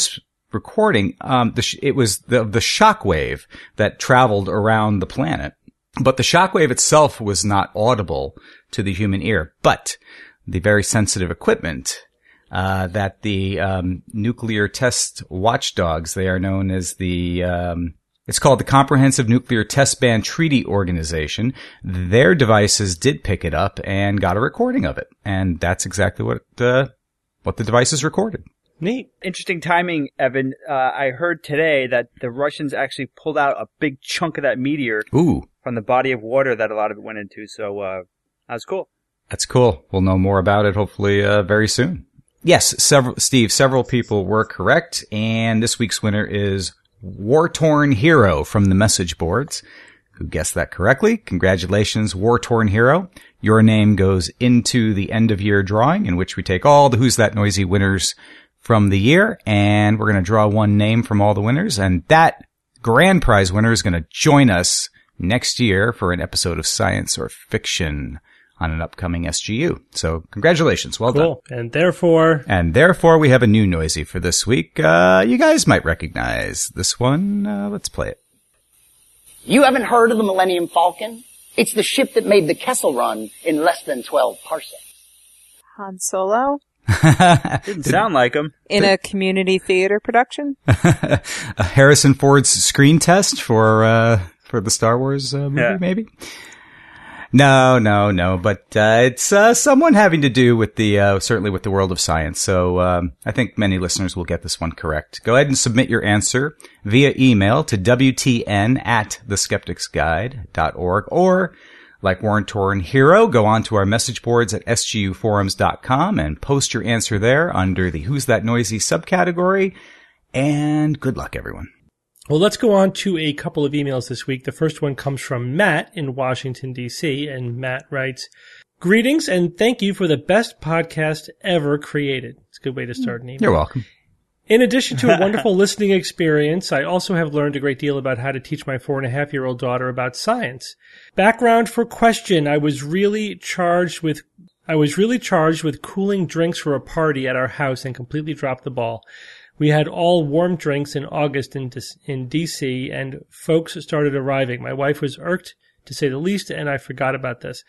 S5: recording, it was the shock wave that traveled around the planet. But the shock wave itself was not audible to the human ear. But the very sensitive equipment that the nuclear test watchdogs, they are known as it's called the Comprehensive Nuclear Test Ban Treaty Organization. Their devices did pick it up and got a recording of it. And that's exactly what the devices recorded.
S2: Neat.
S3: Interesting timing, Evan. I heard today that the Russians actually pulled out a big chunk of that meteor from the body of water that a lot of it went into. So that was cool.
S5: That's cool. We'll know more about it hopefully very soon. Yes, several people were correct. And this week's winner is War-Torn Hero from the message boards, who guessed that correctly. Congratulations, War-Torn Hero. Your name goes into the end of year drawing, in which we take all the Who's That Noisy winners from the year, and we're going to draw one name from all the winners, and that grand prize winner is going to join us next year for an episode of Science or Fiction on an upcoming SGU. So congratulations. Well done.
S2: And therefore
S5: we have a new noisy for this week. You guys might recognize this one. Let's play it.
S8: You haven't heard of the Millennium Falcon? It's the ship that made the Kessel Run in less than 12 parsecs.
S4: Han Solo?
S3: Didn't sound like him.
S4: In a community theater production?
S5: Harrison Ford's screen test for the Star Wars movie, maybe? No. But it's someone having to do with certainly with the world of science. So I think many listeners will get this one correct. Go ahead and submit your answer via email to WTN@theskepticsguide.org, or like War-Torn Hero, go on to our message boards at sguforums.com and post your answer there under the Who's That Noisy subcategory. And good luck, everyone.
S2: Well, let's go on to a couple of emails this week. The first one comes from Matt in Washington, D.C., and Matt writes, "Greetings and thank you for the best podcast ever created." It's a good way to start an email.
S5: You're welcome.
S2: In addition to a wonderful listening experience, I also have learned a great deal about how to teach my 4.5-year-old daughter about science. Background for question: I was really charged with cooling drinks for a party at our house and completely dropped the ball. We had all warm drinks in August in D.C., and folks started arriving. My wife was irked, to say the least, and I forgot about this.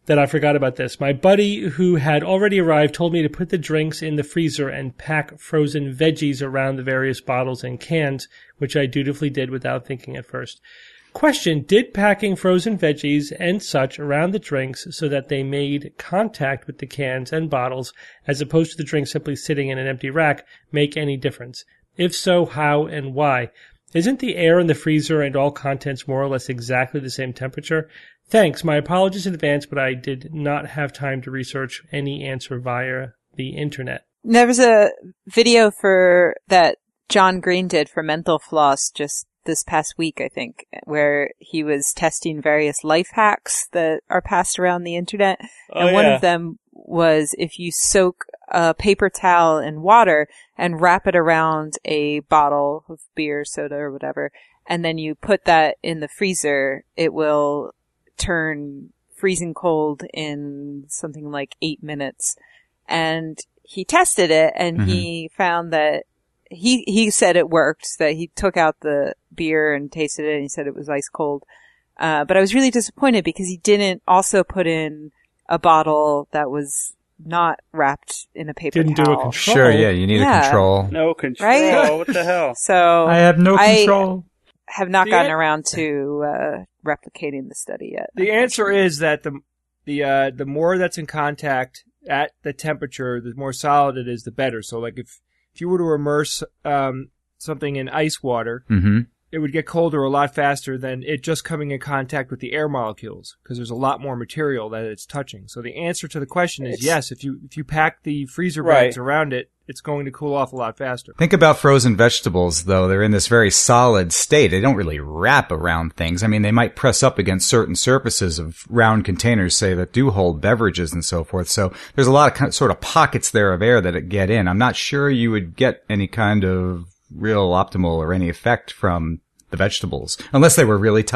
S2: My buddy, who had already arrived, told me to put the drinks in the freezer and pack frozen veggies around the various bottles and cans, which I dutifully did without thinking at first. Question: did packing frozen veggies and such around the drinks so that they made contact with the cans and bottles, as opposed to the drink simply sitting in an empty rack, make any difference? If so, how and why? Isn't the air in the freezer and all contents more or less exactly the same temperature? Thanks. My apologies in advance, but I did not have time to research any answer via the internet.
S4: There was a video for that John Green did for Mental Floss just this past week, I think, where he was testing various life hacks that are passed around the internet. And one of them was if you soak a paper towel in water and wrap it around a bottle of beer, soda, or whatever, and then you put that in the freezer, it will turn freezing cold in something like 8 minutes. And he tested it, and he found that he said it worked, that he took out the beer and tasted it, and he said it was ice cold. But I was really disappointed because he didn't also put in a bottle that was not wrapped in a paper towel.
S2: Didn't do a control.
S5: Sure, yeah, you need a control.
S3: No control.
S4: Right?
S3: What the hell?
S4: So
S5: I have no control.
S4: Have not gotten around to replicating the study yet.
S6: The answer is that the more that's in contact at the temperature, the more solid it is, the better. So, like if you were to immerse something in ice water, it would get colder a lot faster than it just coming in contact with the air molecules, because there's a lot more material that it's touching. So the answer to the question is yes. If you pack the freezer bags around it, it's going to cool off a lot faster.
S5: Think about frozen vegetables, though. They're in this very solid state. They don't really wrap around things. I mean, they might press up against certain surfaces of round containers, say, that do hold beverages and so forth. So there's a lot of sort of pockets there of air that it get in. I'm not sure you would get any kind of real optimal or any effect from the vegetables, unless they were really tight.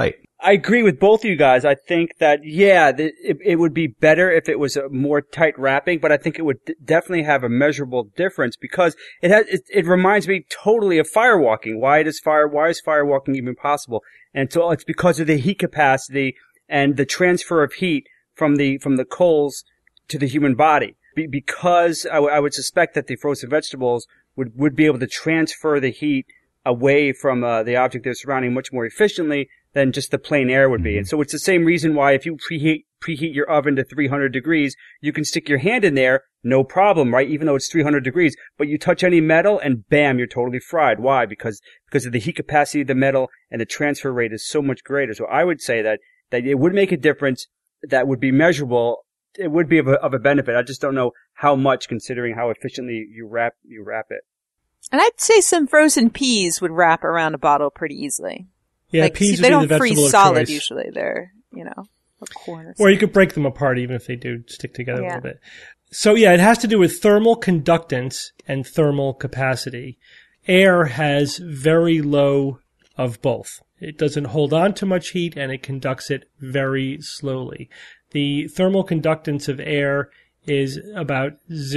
S3: I agree with both of you guys. I think that, it would be better if it was a more tight wrapping, but I think it would definitely have a measurable difference because it reminds me totally of firewalking. Why is firewalking even possible? And so it's because of the heat capacity and the transfer of heat from the coals to the human body. Because I would suspect that the frozen vegetables would be able to transfer the heat away from the object they're surrounding much more efficiently than just the plain air would be. And so it's the same reason why if you preheat your oven to 300 degrees, you can stick your hand in there, no problem, right? Even though it's 300 degrees, but you touch any metal and bam, you're totally fried. Why? Because of the heat capacity of the metal and the transfer rate is so much greater. So I would say that it would make a difference that would be measurable. It would be of a benefit. I just don't know how much considering how efficiently you wrap it.
S4: And I'd say some frozen peas would wrap around a bottle pretty easily.
S2: Yeah,
S4: like,
S2: peas
S4: they
S2: would be
S4: don't
S2: the vegetable
S4: freeze
S2: of
S4: solid
S2: choice.
S4: usually. They're, a corn.
S2: Or you could break them apart even if they do stick together a little bit. So yeah, it has to do with thermal conductance and thermal capacity. Air has very low of both. It doesn't hold on to much heat and it conducts it very slowly. The thermal conductance of air is about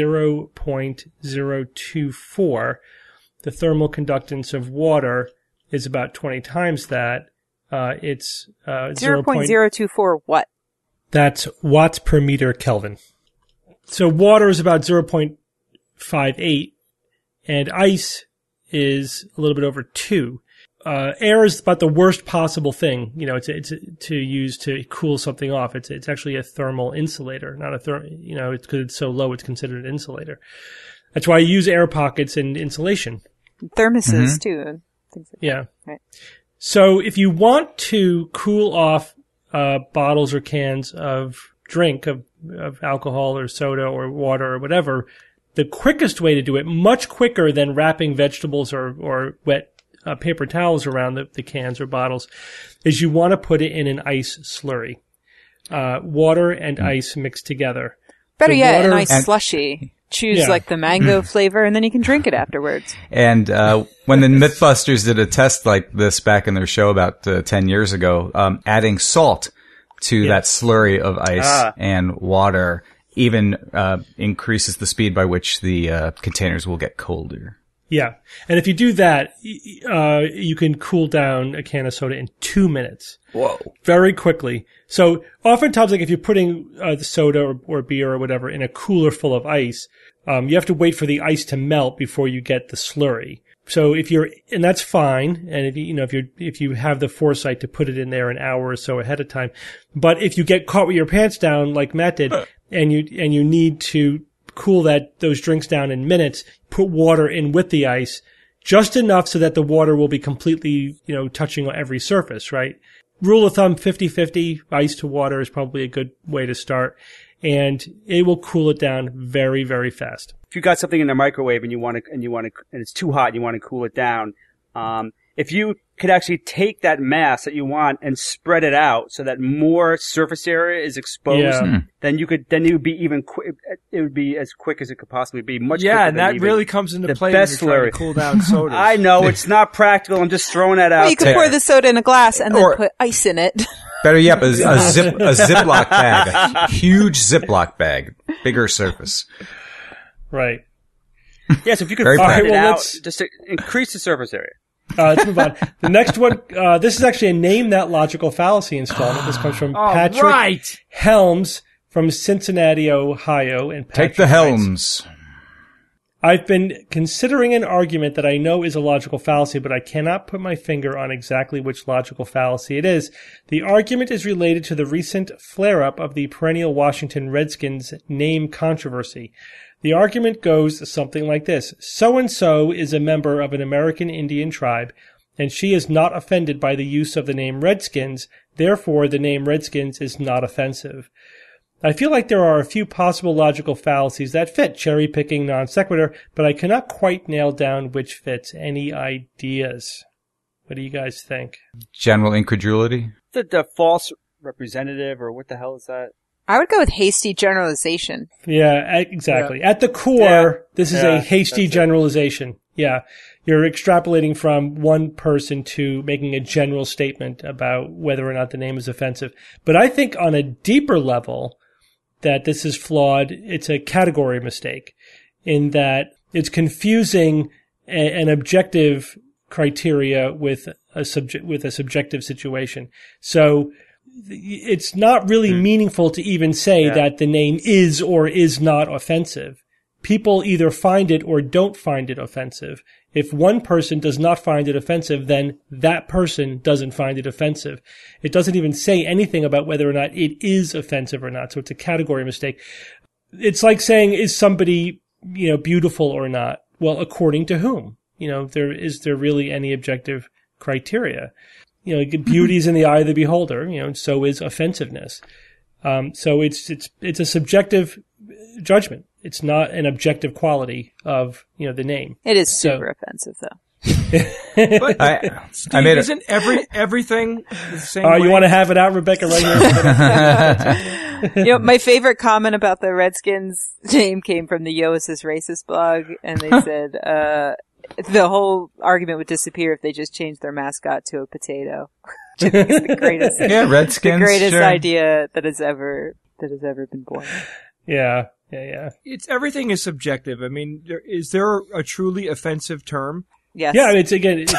S2: 0.024. The thermal conductance of water is about 20 times that. It's
S4: 0.024 what?
S2: That's watts per meter Kelvin. So water is about 0.58 and ice is a little bit over 2. Air is about the worst possible thing, it's to use to cool something off. It's actually a thermal insulator, not it's because it's so low, it's considered an insulator. That's why I use air pockets in insulation.
S4: Thermoses too. And things like
S2: Yeah.
S4: that. Right.
S2: So if you want to cool off, bottles or cans of drink, of alcohol or soda or water or whatever, the quickest way to do it, much quicker than wrapping vegetables or wet paper towels around the cans or bottles, is you want to put it in an ice slurry. Water and ice mixed together.
S4: Better
S2: The
S4: yet,
S2: water-
S4: an ice slushy. Choose like the mango flavor and then you can drink it afterwards.
S5: And when the Mythbusters did a test like this back in their show about 10 years ago, adding salt to that slurry of ice and water even increases the speed by which the containers will get colder.
S2: Yeah. And if you do that, you can cool down a can of soda in 2 minutes.
S5: Whoa.
S2: Very quickly. So oftentimes, like if you're putting the soda or beer or whatever in a cooler full of ice, you have to wait for the ice to melt before you get the slurry. So and that's fine. And if you have the foresight to put it in there an hour or so ahead of time. But if you get caught with your pants down like Matt did and you need to cool those drinks down in minutes, put water in with the ice, just enough so that the water will be completely, touching every surface, right? Rule of thumb, 50-50, ice to water is probably a good way to start. And it will cool it down very, very fast.
S3: If you got something in the microwave and it's too hot and you want to cool it down, if you could actually take that mass that you want and spread it out so that more surface area is exposed, then it would be it would be as quick as it could possibly be. Much quicker
S6: and
S3: than
S6: that really comes into play
S3: best
S6: when you're trying to
S3: slurry.
S6: cool down sodas.
S3: I know, it's not practical. I'm just throwing that out
S4: Well, you could
S3: there.
S4: pour the soda in a glass and then
S5: Or-
S4: put ice in it.
S5: Better yet, a Ziploc bag, a huge Ziploc bag, bigger surface.
S2: Right.
S3: Yes, if you could
S5: Very
S3: spread
S2: practical.
S3: it
S2: Well,
S3: out,
S2: let's-
S3: just to increase the surface area.
S2: Let's move on. The next one, this is actually a Name That Logical Fallacy installment. This comes from Patrick
S6: right.
S2: Helms from Cincinnati, Ohio. And Patrick
S5: Take the
S2: writes,
S5: helms.
S2: I've been considering an argument that I know is a logical fallacy, but I cannot put my finger on exactly which logical fallacy it is. The argument is related to the recent flare-up of the perennial Washington Redskins name controversy. The argument goes something like this. So-and-so is a member of an American Indian tribe, and she is not offended by the use of the name Redskins. Therefore, the name Redskins is not offensive. I feel like there are a few possible logical fallacies that fit, cherry-picking non sequitur, but I cannot quite nail down which fits. Any ideas? What do you guys think?
S5: General incredulity.
S3: The false representative, or what the hell is that?
S4: I would go with hasty generalization.
S2: Yeah, exactly. At the core, this is a hasty
S3: that's it.
S2: generalization. Yeah. You're extrapolating from one person to making a general statement about whether or not the name is offensive. But I think on a deeper level that this is flawed. It's a category mistake in that it's confusing an objective criteria with a subjective situation. So it's not really meaningful to even say that the name is or is not offensive. People either find it or don't find it offensive. If one person does not find it offensive, then that person doesn't find it offensive. It doesn't even say anything about whether or not it is offensive or not. So it's a category mistake. It's like saying, is somebody, beautiful or not? Well, according to whom? Is there really any objective criteria? Beauty's in the eye of the beholder, and so is offensiveness. So it's a subjective judgment. It's not an objective quality of, the name.
S4: It is super offensive, though.
S6: But Steve, isn't everything the same way?
S2: You want to have it out, Rebecca, right here?
S4: My favorite comment about the Redskins name came from the Yoas is Racist blog, and they said the whole argument would disappear if they just changed their mascot to a potato. Which I think is the greatest,
S5: Redskins,
S4: the greatest
S5: sure.
S4: idea that has ever been born.
S2: Yeah.
S6: Everything is subjective. I mean, is there a truly offensive term?
S4: Yes.
S2: Yeah, it's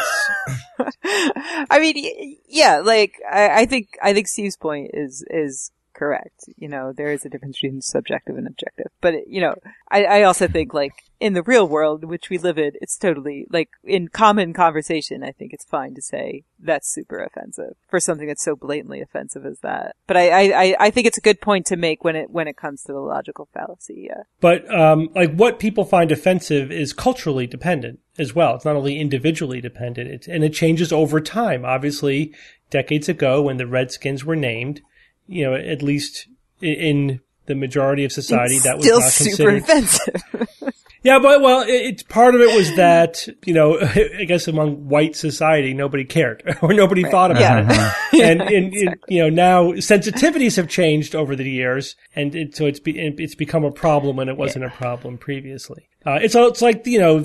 S4: I mean, yeah, I think Steve's point is correct. There is a difference between subjective and objective. But, I also think, in the real world, which we live in, it's totally, in common conversation, I think it's fine to say that's super offensive for something that's so blatantly offensive as that. But I think it's a good point to make when it comes to the logical fallacy, yeah.
S2: But, what people find offensive is culturally dependent as well. It's not only individually dependent, and it changes over time. Obviously, decades ago when the Redskins were named, at least in the majority of society, that was
S4: still
S2: not
S4: super
S2: considered
S4: offensive.
S2: Yeah, but it's part of it was that I guess among white society nobody cared or nobody thought about it, and exactly. Now sensitivities have changed over the years, and so it's become a problem when it wasn't a problem previously. It's like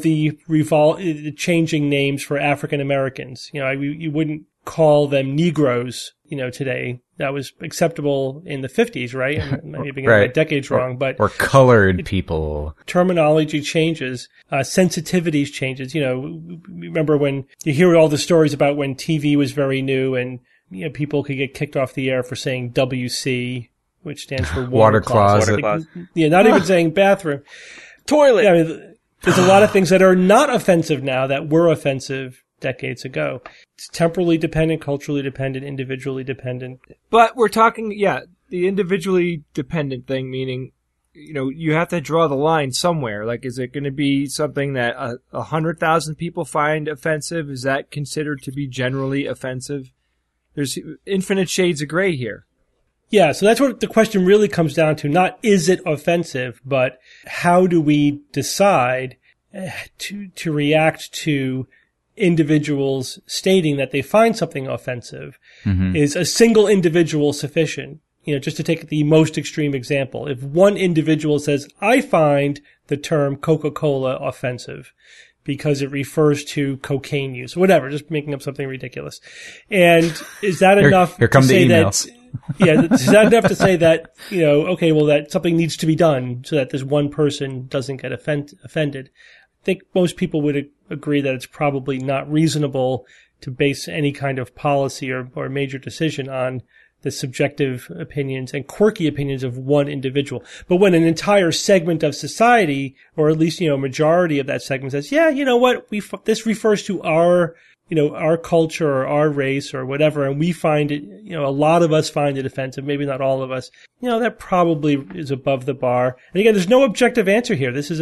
S2: the changing names for African Americans. You wouldn't call them Negroes, today. That was acceptable in the 50s, right? Maybe getting my decades wrong, but
S5: or colored people.
S2: Terminology changes, sensitivities changes. Remember when you hear all the stories about when TV was very new and people could get kicked off the air for saying WC, which stands for water closet. Yeah, not even saying bathroom,
S3: toilet.
S2: Yeah, there's a lot of things that are not offensive now that were offensive decades ago. It's temporally dependent, culturally dependent, individually dependent.
S6: But we're talking, the individually dependent thing, meaning, you have to draw the line somewhere. Is it going to be something that 100,000 people find offensive? Is that considered to be generally offensive? There's infinite shades of gray here.
S2: Yeah, so that's what the question really comes down to. Not is it offensive, but how do we decide to react to individuals stating that they find something offensive? Mm-hmm. Is a single individual sufficient? Just to take the most extreme example, if one individual says, I find the term Coca-Cola offensive because it refers to cocaine use, whatever, just making up something ridiculous. And is that enough
S5: here come
S2: to say
S5: the emails.
S2: that, is that enough to say that, okay, well, that something needs to be done so that this one person doesn't get offended? I think most people would agree that it's probably not reasonable to base any kind of policy or major decision on the subjective opinions and quirky opinions of one individual. But when an entire segment of society, or at least, a majority of that segment says, yeah, you know what, this refers to our culture or our race or whatever, and we find it, a lot of us find it offensive, maybe not all of us, that probably is above the bar. And again, there's no objective answer here. This is,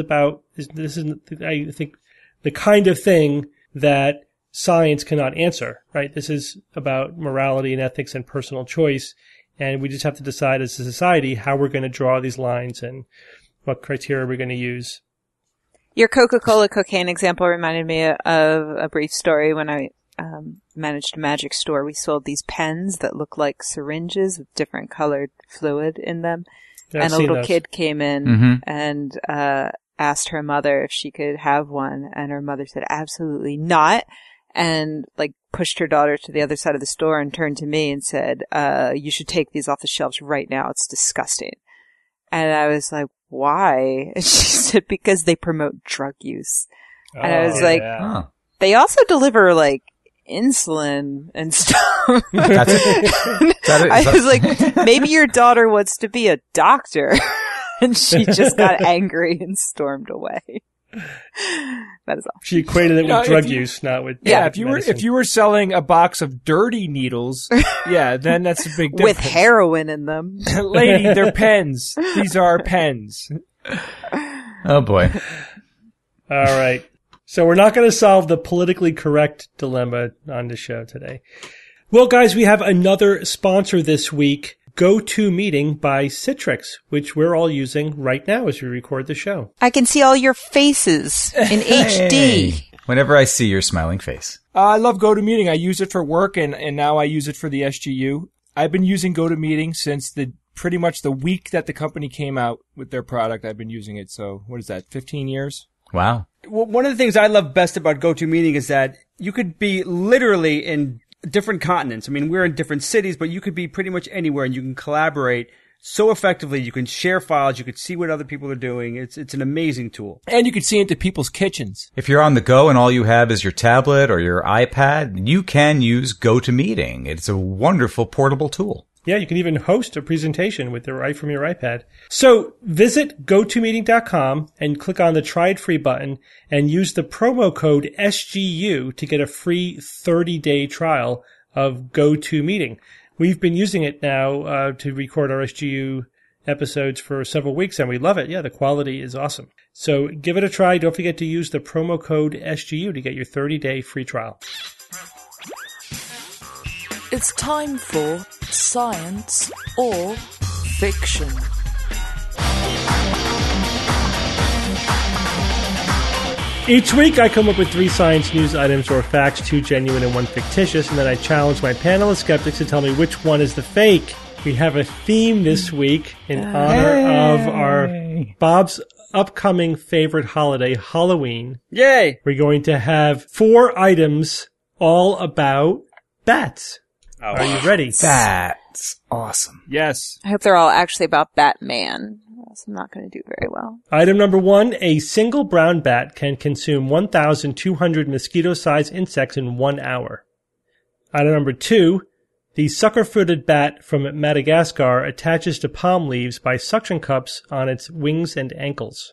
S2: I think, the kind of thing that science cannot answer, right? This is about morality and ethics and personal choice, and we just have to decide as a society how we're going to draw these lines and what criteria we're going to use.
S4: Your Coca-Cola cocaine example reminded me of a brief story when I managed a magic store. We sold these pens that look like syringes with different colored fluid in them.
S2: Yeah,
S4: and a little kid came in and asked her mother if she could have one, and her mother said absolutely not, and like pushed her daughter to the other side of the store and turned to me and said, you should take these off the shelves right now. It's disgusting. And I was like, why? And she said, because they promote drug use. And I was like, they also deliver like insulin and stuff. I was like, maybe your daughter wants to be a doctor. And she just got angry and stormed away. That is all.
S2: She equated it with drug use, not with
S6: if you were selling a box of dirty needles, then that's a big difference.
S4: With heroin in them.
S6: Lady, they're pens. These are pens.
S5: Oh boy.
S2: All right. So we're not going to solve the politically correct dilemma on the show today. Well, guys, we have another sponsor this week, GoToMeeting by Citrix, which we're all using right now as we record the show.
S7: I can see all your faces in HD.
S5: Whenever I see your smiling face.
S6: I love GoToMeeting. I use it for work, and now I use it for the SGU. I've been using GoToMeeting since pretty much the week that the company came out with their product. I've been using it. So what is that, 15 years?
S5: Wow.
S3: Well, one of the things I love best about GoToMeeting is that you could be literally in different continents. I mean, we're in different cities, but you could be pretty much anywhere and you can collaborate so effectively. You can share files. You can see what other people are doing. It's an amazing tool.
S6: And you can see into people's kitchens.
S5: If you're on the go and all you have is your tablet or your iPad, you can use GoToMeeting. It's a wonderful portable tool.
S2: Yeah, you can even host a presentation right from your iPad. So visit GoToMeeting.com and click on the Try It Free button and use the promo code SGU to get a free 30-day trial of GoToMeeting. We've been using it now to record our SGU episodes for several weeks, and we love it. Yeah, the quality is awesome. So give it a try. Don't forget to use the promo code SGU to get your 30-day free trial.
S1: It's time for Science or Fiction.
S2: Each week I come up with 3 science news items or facts, 2 genuine and 1 fictitious, and then I challenge my panel of skeptics to tell me which one is the fake. We have a theme this week in honor of our Bob's upcoming favorite holiday, Halloween.
S3: Yay!
S2: We're going to have 4 items all about bats.
S3: Oh,
S2: are you ready?
S5: That's awesome.
S6: Yes.
S4: I hope they're all actually about Batman. Or else I'm not going to do very well.
S2: Item number 1, a single brown bat can consume 1,200 mosquito-sized insects in 1 hour. Item number 2, the sucker-footed bat from Madagascar attaches to palm leaves by suction cups on its wings and ankles.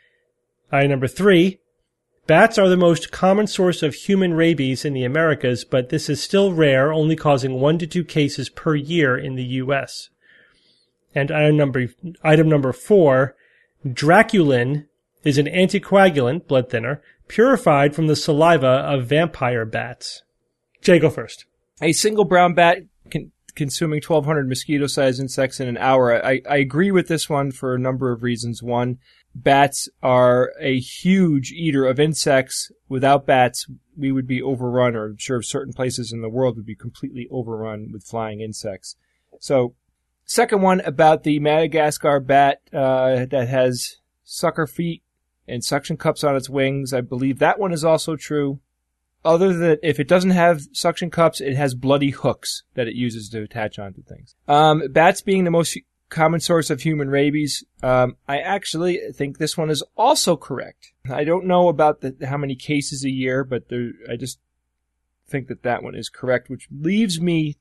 S2: Item number 3, bats are the most common source of human rabies in the Americas, but this is still rare, only causing 1 to 2 cases per year in the U.S. And item number 4, Draculin is an anticoagulant, blood thinner, purified from the saliva of vampire bats. Jay, go first.
S6: A single brown bat consuming 1,200 mosquito-sized insects in an hour. I agree with this one for a number of reasons. One, bats are a huge eater of insects. Without bats, we would be overrun, or I'm sure certain places in the world would be completely overrun with flying insects. So, second one about the Madagascar bat that has sucker feet and suction cups on its wings. I believe that one is also true. Other than if it doesn't have suction cups, it has bloody hooks that it uses to attach onto things. Bats being the most common source of human rabies, I actually think this one is also correct. I don't know about how many cases a year, but I just think that one is correct, which leaves me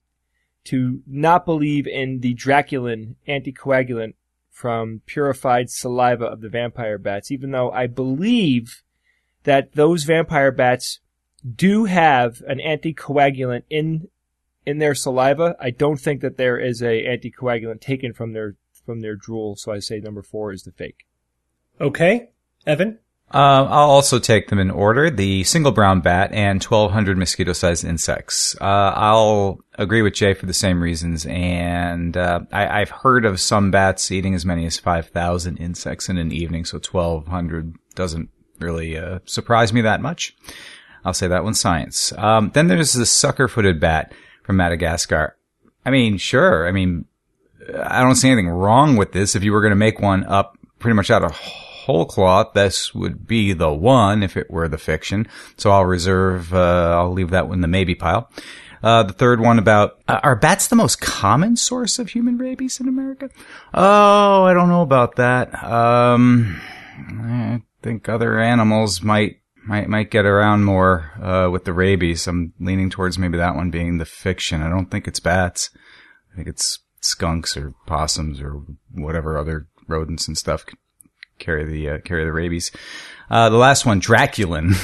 S6: to not believe in the Draculin anticoagulant from purified saliva of the vampire bats, even though I believe that those vampire bats do have an anticoagulant in their saliva. I don't think that there is a anticoagulant taken from their drool, so I say number 4 is the fake.
S2: Okay. Evan?
S5: I'll also take them in order. The single brown bat and 1,200 mosquito-sized insects. I'll agree with Jay for the same reasons, and I've heard of some bats eating as many as 5,000 insects in an evening, so 1,200 doesn't really surprise me that much. I'll say that one's science. Then there's the sucker-footed bat from Madagascar. I mean, sure. I don't see anything wrong with this if you were going to make one up pretty much out of whole cloth, this would be the one if it were the fiction. So I'll leave that one in the maybe pile. The third one about, are bats the most common source of human rabies in America? Oh, I don't know about that. I think other animals might get around more, with the rabies. I'm leaning towards maybe that one being the fiction. I don't think it's bats. I think it's skunks or possums or whatever other rodents and stuff carry the rabies. The last one, Draculin,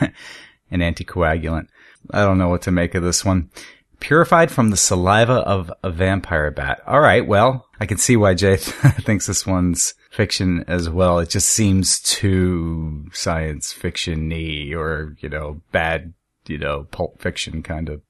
S5: an anticoagulant. I don't know what to make of this one. Purified from the saliva of a vampire bat. All right, well, I can see why Jay thinks this one's fiction as well. It just seems too science fiction-y or, bad, Pulp Fiction kind of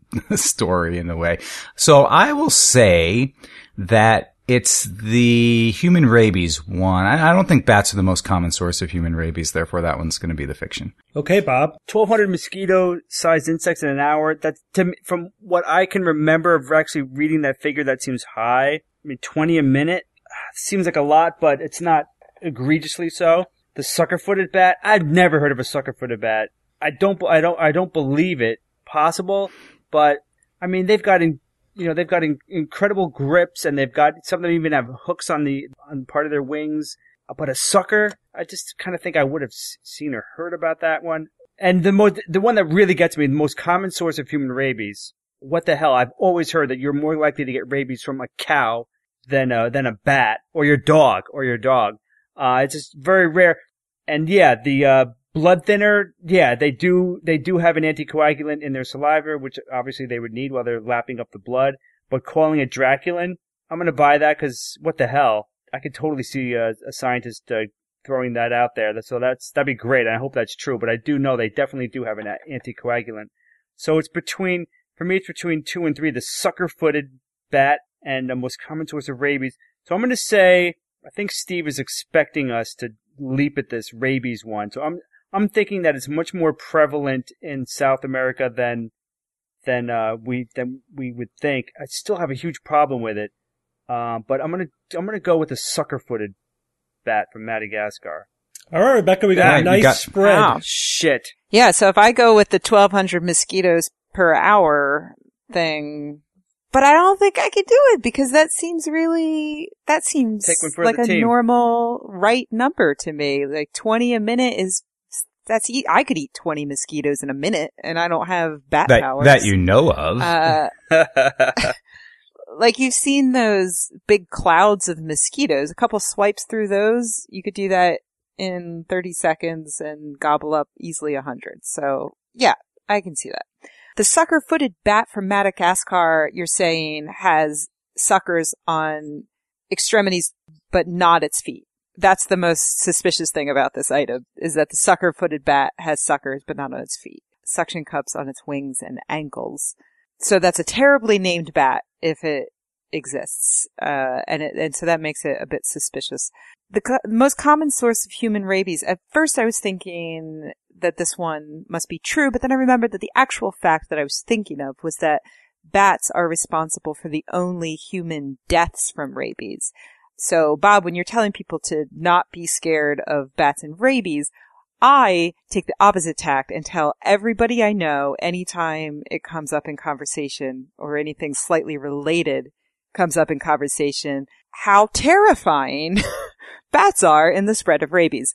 S5: story in a way. So I will say that it's the human rabies one. I don't think bats are the most common source of human rabies, therefore that one's going to be the fiction.
S2: Okay, Bob.
S3: 1,200 mosquito-sized insects in an hour. That, to me, from what I can remember of actually reading that figure, that seems high. I mean, 20 a minute seems like a lot, but it's not egregiously so. The sucker-footed bat. I've never heard of a sucker-footed bat. I don't believe it possible, but I mean, they've got incredible grips, and some of them even have hooks on part of their wings. But a sucker, I just kind of think I would have seen or heard about that one. And the one that really gets me, the most common source of human rabies. What the hell? I've always heard that you're more likely to get rabies from a cow than a bat or your dog. It's just very rare. And yeah, the blood thinner, yeah, they do have an anticoagulant in their saliva, which obviously they would need while they're lapping up the blood. But calling it Draculin, I'm going to buy that because what the hell? I could totally see a scientist throwing that out there. So that'd be great. I hope that's true. But I do know they definitely do have an anticoagulant. So for me, it's between 2 and 3, the sucker-footed bat and the most common source of rabies. So I'm going to say, I think Steve is expecting us to leap at this rabies one. So I'm thinking that it's much more prevalent in South America than we would think. I still have a huge problem with it, but I'm gonna go with the sucker-footed bat from Madagascar.
S2: All right, Rebecca, we got a nice spread.
S4: Wow.
S3: Shit.
S4: Yeah, so if I go with the 1,200 mosquitoes per hour thing, but I don't think I could do it because that seems like a normal right number to me. Like 20 a minute I could eat 20 mosquitoes in a minute, and I don't have bat powers.
S5: That you know of.
S4: Like you've seen those big clouds of mosquitoes. A couple swipes through those, you could do that in 30 seconds and gobble up easily 100. So yeah, I can see that. The sucker-footed bat from Madagascar, you're saying, has suckers on extremities, but not its feet. That's the most suspicious thing about this item, is that the sucker-footed bat has suckers, but not on its feet. Suction cups on its wings and ankles. So that's a terribly named bat if it exists. And so that makes it a bit suspicious. The most common source of human rabies. At first I was thinking that this one must be true, but then I remembered that the actual fact that I was thinking of was that bats are responsible for the only human deaths from rabies. So, Bob, when you're telling people to not be scared of bats and rabies, I take the opposite tact and tell everybody I know anytime it comes up in conversation or anything slightly related comes up in conversation, how terrifying bats are in the spread of rabies.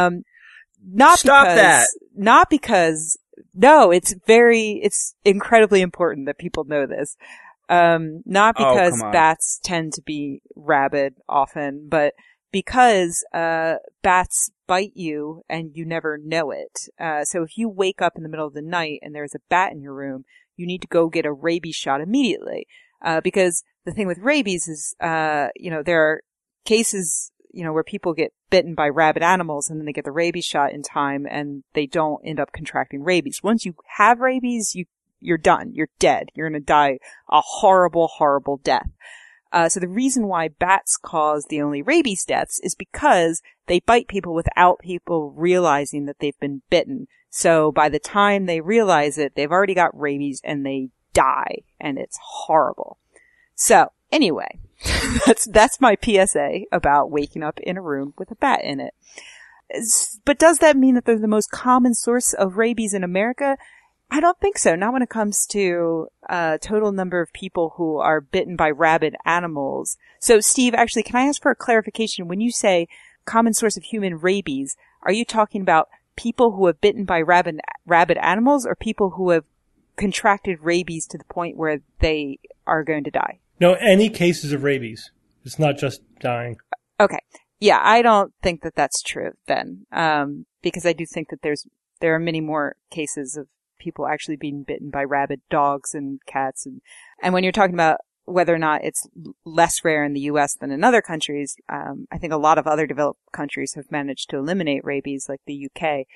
S4: It's incredibly important that people know this. Not because bats tend to be rabid often, but because, bats bite you and you never know it. So if you wake up in the middle of the night and there's a bat in your room, you need to go get a rabies shot immediately. Because the thing with rabies is, there are cases, where people get bitten by rabid animals and then they get the rabies shot in time and they don't end up contracting rabies. Once you have rabies, you're done. You're dead. You're going to die a horrible, horrible death. So the reason why bats cause the only rabies deaths is because they bite people without people realizing that they've been bitten. So by the time they realize it, they've already got rabies and they die. And it's horrible. So anyway, That's my PSA about waking up in a room with a bat in it. But does that mean that they're the most common source of rabies in America? I don't think so. Not when it comes to total number of people who are bitten by rabid animals. So, Steve, actually, can I ask for a clarification? When you say common source of human rabies, are you talking about people who have bitten by rabid animals or people who have contracted rabies to the point where they are going to die?
S2: No, any cases of rabies. It's not just dying.
S4: Okay. Yeah, I don't think that that's true then. Because I do think that there are many more cases of people actually being bitten by rabid dogs and cats. And when you're talking about whether or not it's less rare in the U.S. than in other countries, I think a lot of other developed countries have managed to eliminate rabies, like the U.K.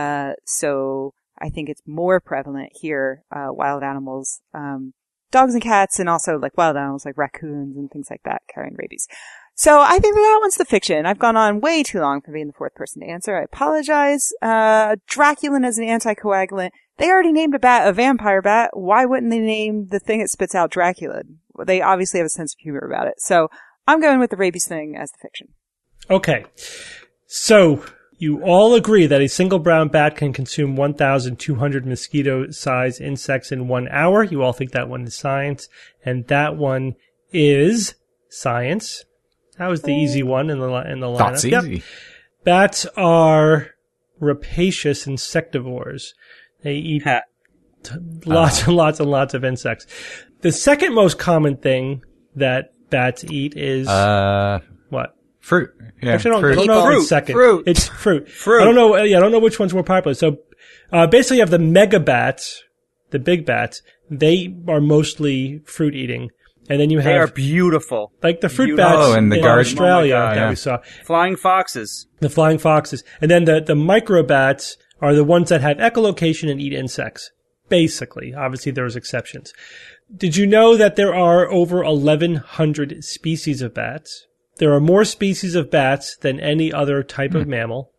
S4: So I think it's more prevalent here, wild animals, dogs and cats, and also like wild animals like raccoons and things like that carrying rabies. So I think that one's the fiction. I've gone on way too long for being the fourth person to answer. I apologize. Draculin as an anticoagulant. They already named a bat a vampire bat. Why wouldn't they name the thing that spits out Draculin? Well, they obviously have a sense of humor about it. So I'm going with the rabies thing as the fiction.
S2: Okay. So you all agree that a single brown bat can consume 1,200 mosquito-sized insects in 1 hour. You all think that one is science. And that one is science. That was the easy one in the lineup.
S5: That's easy.
S2: Yep. Bats are rapacious insectivores. They eat lots and lots and lots of insects. The second most common thing that bats eat is what?
S5: Fruit. Yeah,
S2: actually, I
S5: fruit.
S2: don't know if it's second.
S3: Fruit.
S2: It's fruit. I don't know. Yeah, I don't know which one's more popular. So, basically, you have the mega bats, the big bats. They are mostly fruit eating. And then you have...
S3: They are beautiful.
S2: Like the fruit bats
S5: in
S2: in
S5: garden.
S2: Australia
S3: Oh my God,
S2: that we saw.
S3: Flying foxes.
S2: The flying foxes. And then the micro bats are the ones that have echolocation and eat insects. Basically. Obviously, there's exceptions. Did you know that there are over 1,100 species of bats? There are more species of bats than any other type of mammal.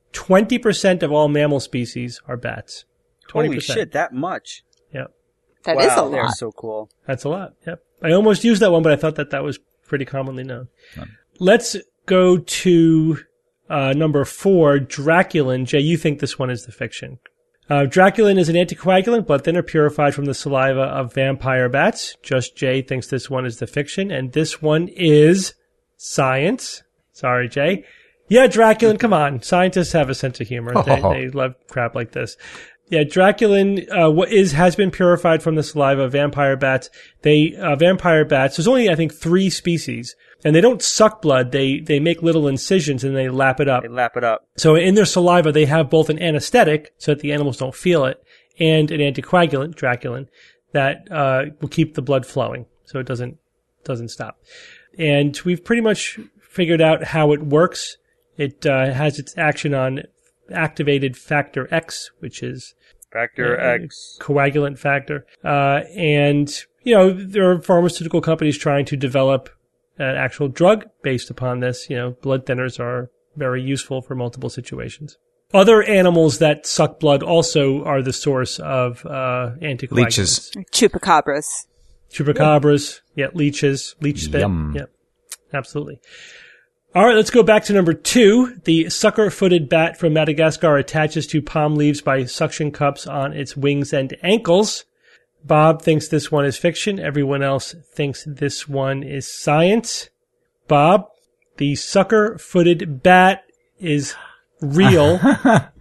S2: 20% of all mammal species are bats. 20%.
S3: Holy shit, that much.
S2: Yep.
S7: That
S3: wow,
S7: is a
S3: they're
S7: lot.
S3: so cool.
S2: That's a lot. Yep. I almost used that one, but I thought that was pretty commonly known. Let's go to number 4, Draculin. Jay, you think this one is the fiction. Draculin is an anticoagulant, blood thinner purified from the saliva of vampire bats. Just Jay thinks this one is the fiction, and this one is science. Sorry, Jay. Yeah, Draculin, come on. Scientists have a sense of humor. They love crap like this. Yeah, Draculin has been purified from the saliva of vampire bats. Vampire bats, there's only, I think, 3 species. And they don't suck blood. They make little incisions and they lap it up.
S3: They lap it up.
S2: So in their saliva, they have both an anesthetic, so that the animals don't feel it, and an anticoagulant, Draculin, that will keep the blood flowing, so it doesn't stop. And we've pretty much figured out how it works. It has its action on activated factor X, which is
S3: Factor X.
S2: Coagulant factor. And, there are pharmaceutical companies trying to develop an actual drug based upon this. Blood thinners are very useful for multiple situations. Other animals that suck blood also are the source of anticoagulants.
S5: Leeches.
S4: Chupacabras.
S2: Chupacabras. Yeah, leeches. Leech spit.
S5: Yum.
S2: Yep. Absolutely. All right, let's go back to number 2. The sucker-footed bat from Madagascar attaches to palm leaves by suction cups on its wings and ankles. Bob thinks this one is fiction. Everyone else thinks this one is science. Bob, the sucker-footed bat is real, but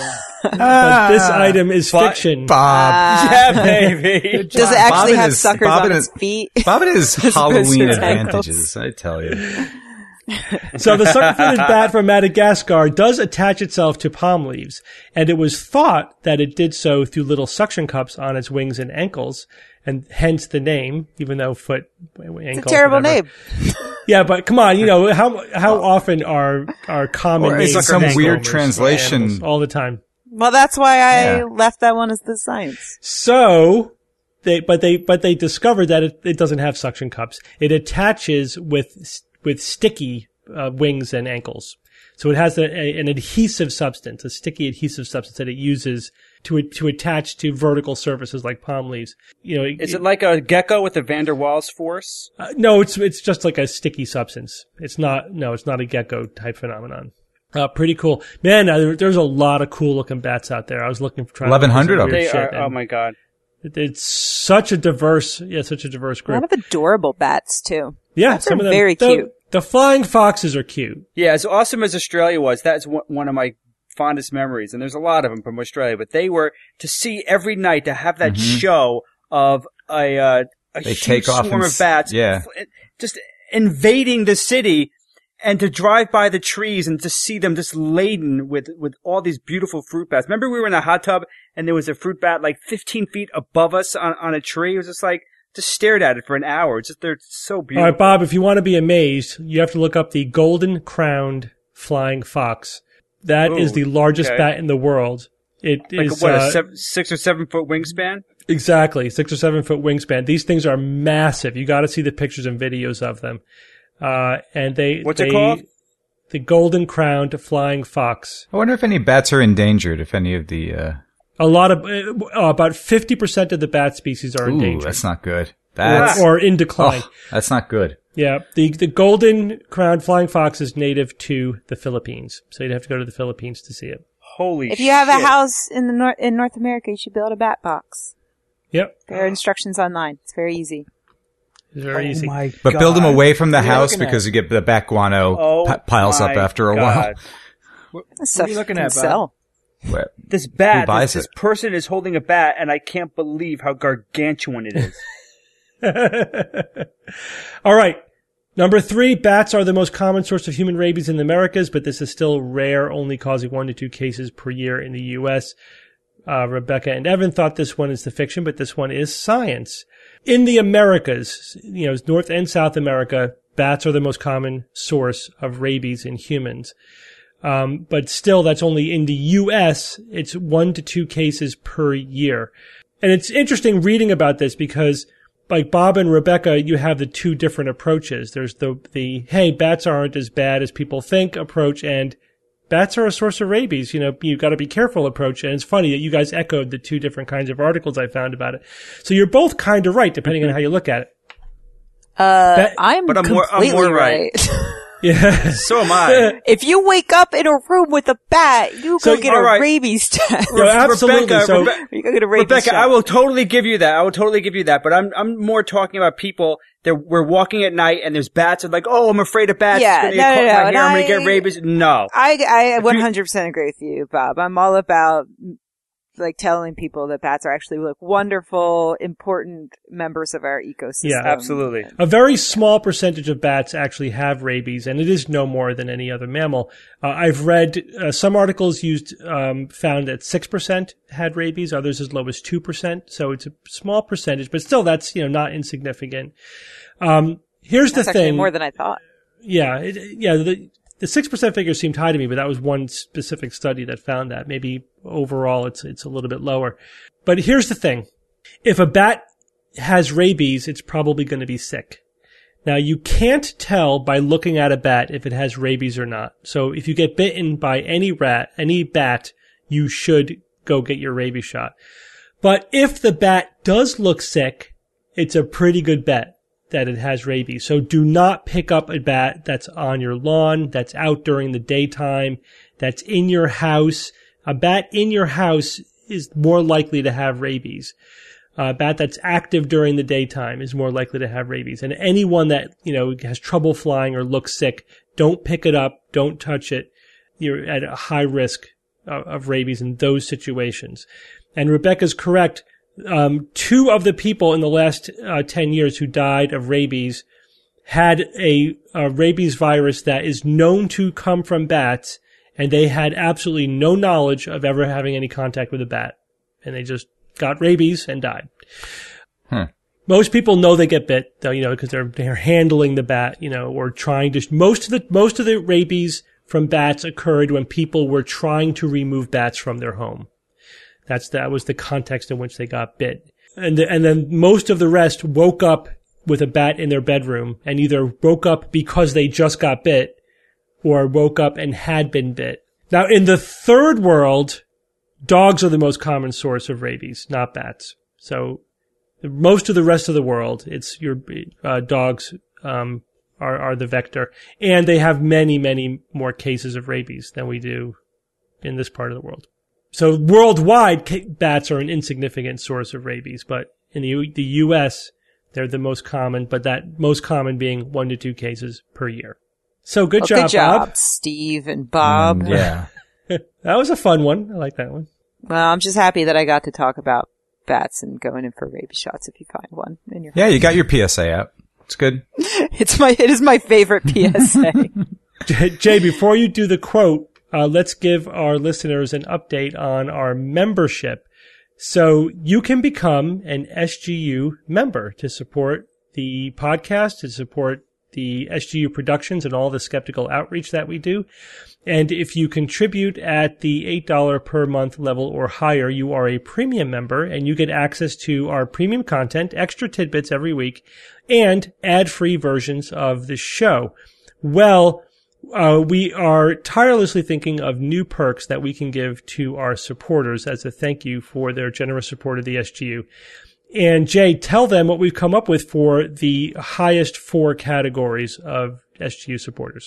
S2: this item is fiction.
S5: Bob.
S3: Yeah, baby.
S4: Does it actually
S5: Bob
S4: have
S5: and
S4: suckers
S5: Bob
S4: on
S5: and
S4: its feet?
S5: Bob and his
S4: opposed to
S5: Halloween
S4: his ankles.
S5: advantages, I tell you.
S2: So the sucker-footed bat from Madagascar does attach itself to palm leaves, and it was thought that it did so through little suction cups on its wings and ankles, and hence the name, even though foot, ankle,
S4: It's a terrible
S2: whatever.
S4: name.
S2: Yeah, but come on, how often are common
S5: Or
S2: names
S5: some
S2: misnomers
S5: weird
S2: for
S5: translation.
S2: animals all the time.
S4: Well, that's why I
S5: Yeah.
S4: left that one as the science.
S2: So they discovered that it doesn't have suction cups. It attaches with sticky wings and ankles. So it has an adhesive substance, a sticky adhesive substance that it uses to attach to vertical surfaces like palm leaves.
S3: Is it like a gecko with a Van der Waals force?
S2: No, it's just like a sticky substance. It's not a gecko type phenomenon. Pretty cool. Man, there's a lot of cool looking bats out there. I was looking for
S5: 1,100 of them.
S3: They are, oh my God.
S2: It's such a diverse group.
S4: A lot of adorable bats too.
S2: Yeah,
S4: Bats
S2: some
S4: are
S2: of them
S4: very cute.
S2: The flying foxes are cute.
S3: Yeah, as awesome as Australia was, that's one of my fondest memories. And there's a lot of them from Australia, but they were to see every night, to have that show of a
S5: They
S3: huge
S5: take off
S3: swarm
S5: and
S3: of bats, just invading the city, and to drive by the trees and to see them just laden with all these beautiful fruit bats. Remember we were in a hot tub and there was a fruit bat like 15 feet above us on a tree? It was just stared at it for an hour. They're so beautiful.
S2: All right, Bob, if you want to be amazed, you have to look up the golden-crowned flying fox. That is the largest bat in the world. It is
S3: what, a 6 or 7 foot wingspan?
S2: Exactly, 6 or 7 foot wingspan. These things are massive. You got to see the pictures and videos of them. And
S3: what's it called?
S2: The golden-crowned flying fox.
S5: I wonder if any bats are endangered, if any of the...
S2: A lot of, about 50% of the bat species are endangered.
S5: That's not good.
S2: Or in decline.
S5: Oh, that's not good.
S2: Yeah, the golden-crowned flying fox is native to the Philippines, so you'd have to go to the Philippines to see it.
S3: Holy shit.
S4: If you have a house in in North America, you should build a bat box.
S2: Yep.
S4: There are instructions online. It's very easy.
S2: It's very easy.
S5: But build them away from the house because you get the bat guano piles up after a while.
S6: What are you looking at, Bob?
S4: Sell.
S3: This bat,
S5: Who buys
S3: this
S5: it?
S3: person is holding a bat, and I can't believe how gargantuan it is.
S2: All right. Number 3, bats are the most common source of human rabies in the Americas, but this is still rare, only causing 1 to 2 cases per year in the U.S. Rebecca and Evan thought this one is the fiction, but this one is science. In the Americas, North and South America, bats are the most common source of rabies in humans. But still, that's only in the U.S., it's 1 to 2 cases per year. And it's interesting reading about this because, like Bob and Rebecca, you have the 2 different approaches. There's the hey, bats aren't as bad as people think approach, and bats are a source of rabies. You got to be careful approach. And it's funny that you guys echoed the 2 different kinds of articles I found about it. So you're both kind of right, depending on how you look at it.
S4: I'm completely
S3: I'm more right.
S2: Yeah.
S3: So am I.
S4: If you wake up in a room with a bat, you go get a rabies test.
S2: No, absolutely.
S4: You go get a rabies
S3: Rebecca,
S4: shot.
S3: I will totally give you that. But I'm more talking about people that we're walking at night and there's bats and like, oh, I'm afraid of bats.
S4: Yeah,
S3: it's gonna
S4: no.
S3: my hair, I'm gonna get rabies. No.
S4: I 100% agree with you, Bob. I'm all about telling people that bats are actually wonderful, important members of our ecosystem.
S2: Yeah,
S3: absolutely.
S2: A very small percentage of bats actually have rabies, and it is no more than any other mammal. I've read some articles found that 6% had rabies, others as low as 2%. So it's a small percentage, but still that's not insignificant. Here's
S4: that's
S2: the thing.
S4: Actually more than I thought.
S2: Yeah, the 6% figure seemed high to me, but that was one specific study that found that. Maybe overall it's a little bit lower. But here's the thing. If a bat has rabies, it's probably going to be sick. Now, you can't tell by looking at a bat if it has rabies or not. So if you get bitten by any bat, you should go get your rabies shot. But if the bat does look sick, it's a pretty good bet that it has rabies. So do not pick up a bat that's on your lawn, that's out during the daytime, that's in your house. A bat in your house is more likely to have rabies. A bat that's active during the daytime is more likely to have rabies. And anyone that, has trouble flying or looks sick, don't pick it up, don't touch it. You're at a high risk of rabies in those situations. And Rebecca's correct. 2 of the people in the last 10 years who died of rabies had a rabies virus that is known to come from bats, and they had absolutely no knowledge of ever having any contact with a bat. And they just got rabies and died. Most people know they get bit, though, because they're handling the bat, or trying to. Most of the rabies from bats occurred when people were trying to remove bats from their home. That was the context in which they got bit. And then most of the rest woke up with a bat in their bedroom and either woke up because they just got bit or woke up and had been bit. Now, in the third world, dogs are the most common source of rabies, not bats. So most of the rest of the world, it's your dogs are the vector. And they have many, many more cases of rabies than we do in this part of the world. So worldwide, bats are an insignificant source of rabies, but in the U.S., they're the most common, but that most common being 1 to 2 cases per year. So good job, Bob.
S4: Steve and Bob.
S5: Yeah.
S2: That was a fun one. I like that one.
S4: Well, I'm just happy that I got to talk about bats and going in for rabies shots if you find one in your
S5: Yeah, you got your PSA out. It's good.
S4: It is my favorite PSA.
S2: Jay, before you do the quote, let's give our listeners an update on our membership. So you can become an SGU member to support the podcast, to support the SGU productions and all the skeptical outreach that we do. And if you contribute at the $8 per month level or higher, you are a premium member and you get access to our premium content, extra tidbits every week, and ad-free versions of the show. Well, we are tirelessly thinking of new perks that we can give to our supporters as a thank you for their generous support of the SGU. And Jay, tell them what we've come up with for the highest 4 categories of SGU supporters.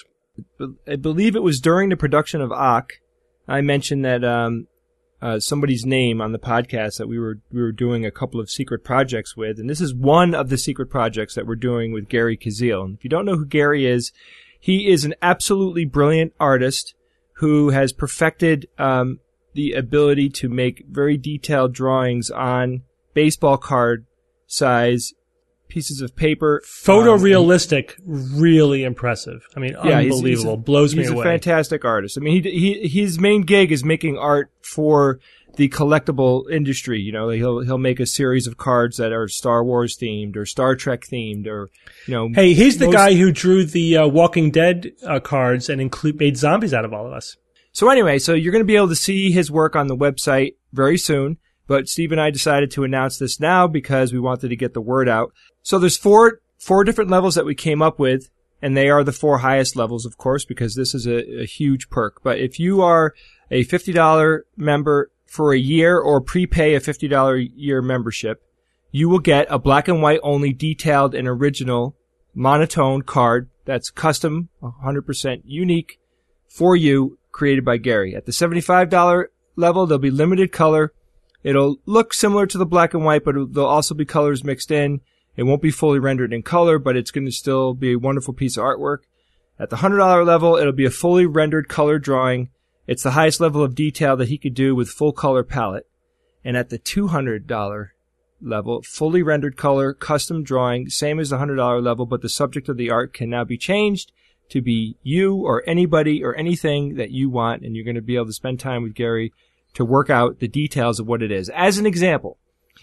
S6: I believe it was during the production of Ack, I mentioned that somebody's name on the podcast that we were doing a couple of secret projects with, and this is one of the secret projects that we're doing with Gary Kazil. And if you don't know who Gary is, he is an absolutely brilliant artist who has perfected the ability to make very detailed drawings on baseball card size pieces of paper.
S2: Photorealistic, really impressive. I mean, unbelievable. Blows me away.
S6: He's a fantastic artist. I mean, his main gig is making art for the collectible industry. You know, he'll make a series of cards that are Star Wars themed or Star Trek themed, or
S2: Hey, he's the guy who drew the Walking Dead cards and made zombies out of all of us.
S6: So anyway, you're going to be able to see his work on the website very soon. But Steve and I decided to announce this now because we wanted to get the word out. So there's four different levels that we came up with, and they are the 4 highest levels, of course, because this is a huge perk. But if you are a $50 member for a year or prepay a $50 year membership, you will get a black and white only detailed and original monotone card that's custom, 100% unique for you, created by Gary. At the $75 level, there'll be limited color. It'll look similar to the black and white, but there'll also be colors mixed in. It won't be fully rendered in color, but it's going to still be a wonderful piece of artwork. At the $100 level, it'll be a fully rendered color drawing. It's the highest level of detail that he could do with full color palette. And at the $200 level, fully rendered color, custom drawing, same as the $100 level, but the subject of the art can now be changed to be you or anybody or anything that you want, and you're going to be able to spend time with Gary to work out the details of what it is. As an example,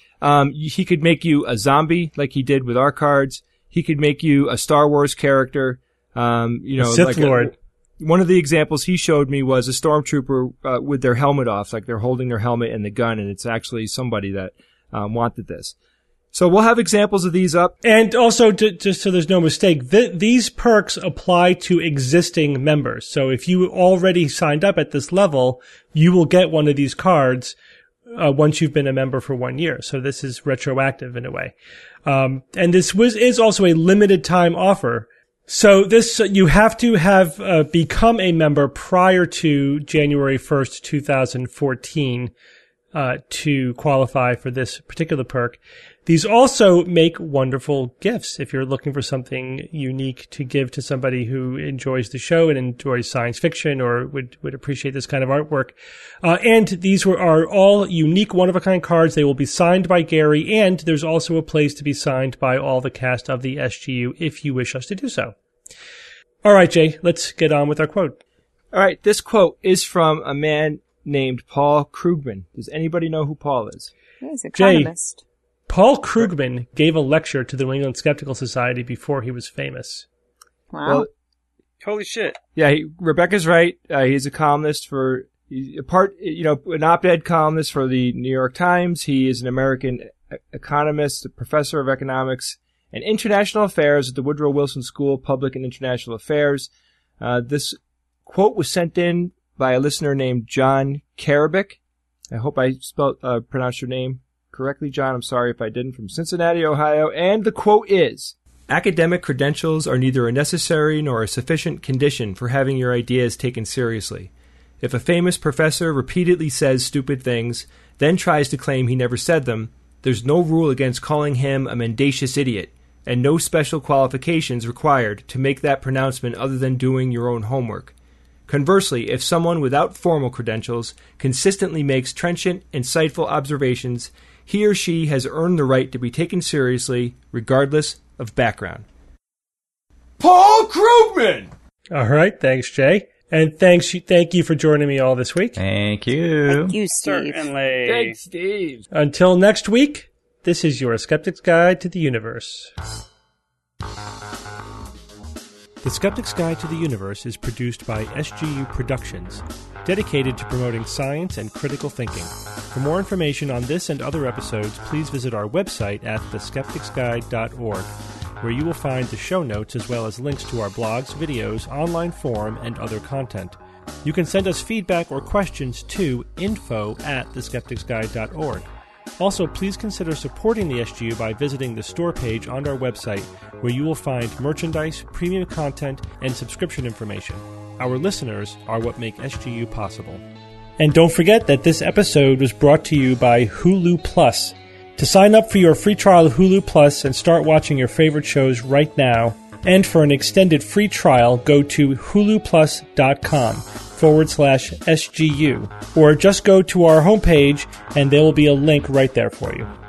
S6: he could make you a zombie like he did with our cards. He could make you a Star Wars character.
S2: Sith
S6: like
S2: Lord.
S6: One of the examples he showed me was a stormtrooper with their helmet off, like they're holding their helmet and the gun, and it's actually somebody that wanted this. So we'll have examples of these up.
S2: And also, just so there's no mistake, these perks apply to existing members. So if you already signed up at this level, you will get one of these cards once you've been a member for 1 year. So this is retroactive in a way. And this is also a limited time offer. So you have to have become a member prior to January 1st, 2014 to qualify for this particular perk. These also make wonderful gifts if you're looking for something unique to give to somebody who enjoys the show and enjoys science fiction or would appreciate this kind of artwork. And these are all unique, one-of-a-kind cards. They will be signed by Gary, and there's also a place to be signed by all the cast of the SGU if you wish us to do so. All right, Jay, let's get on with our quote.
S6: All right, this quote is from a man named Paul Krugman. Does anybody know who Paul is?
S4: He's an economist.
S2: Jay, Paul Krugman gave a lecture to the New England Skeptical Society before he was famous.
S4: Wow.
S6: Well,
S3: Holy shit.
S6: yeah, Rebecca's right. He's a columnist an op-ed columnist for the New York Times. He is an American economist, a professor of economics and international affairs at the Woodrow Wilson School of Public and International Affairs. This quote was sent in by a listener named John Karabic. I hope I pronounced your name correctly, John. I'm sorry if I didn't. From Cincinnati, Ohio. And the quote is, academic credentials are neither a necessary nor a sufficient condition for having your ideas taken seriously. If a famous professor repeatedly says stupid things, then tries to claim he never said them, there's no rule against calling him a mendacious idiot, and no special qualifications required to make that pronouncement other than doing your own homework. Conversely, if someone without formal credentials consistently makes trenchant, insightful observations, he or she has earned the right to be taken seriously, regardless of background. Paul Krugman!
S2: All right, thanks, Jay. And thank you for joining me all this week.
S5: Thank you.
S4: Thank you, Steve.
S3: Certainly.
S6: Thanks, Steve.
S2: Until next week, this is your Skeptic's Guide to the Universe. The Skeptic's Guide to the Universe is produced by SGU Productions, dedicated to promoting science and critical thinking. For more information on this and other episodes, please visit our website at theskepticsguide.org, where you will find the show notes as well as links to our blogs, videos, online forum, and other content. You can send us feedback or questions to info@theskepticsguide.org. Also, please consider supporting the SGU by visiting the store page on our website, where you will find merchandise, premium content, and subscription information. Our listeners are what make SGU possible. And don't forget that this episode was brought to you by Hulu Plus. To sign up for your free trial of Hulu Plus and start watching your favorite shows right now, and for an extended free trial, go to huluplus.com/SGU, or just go to our homepage and there will be a link right there for you.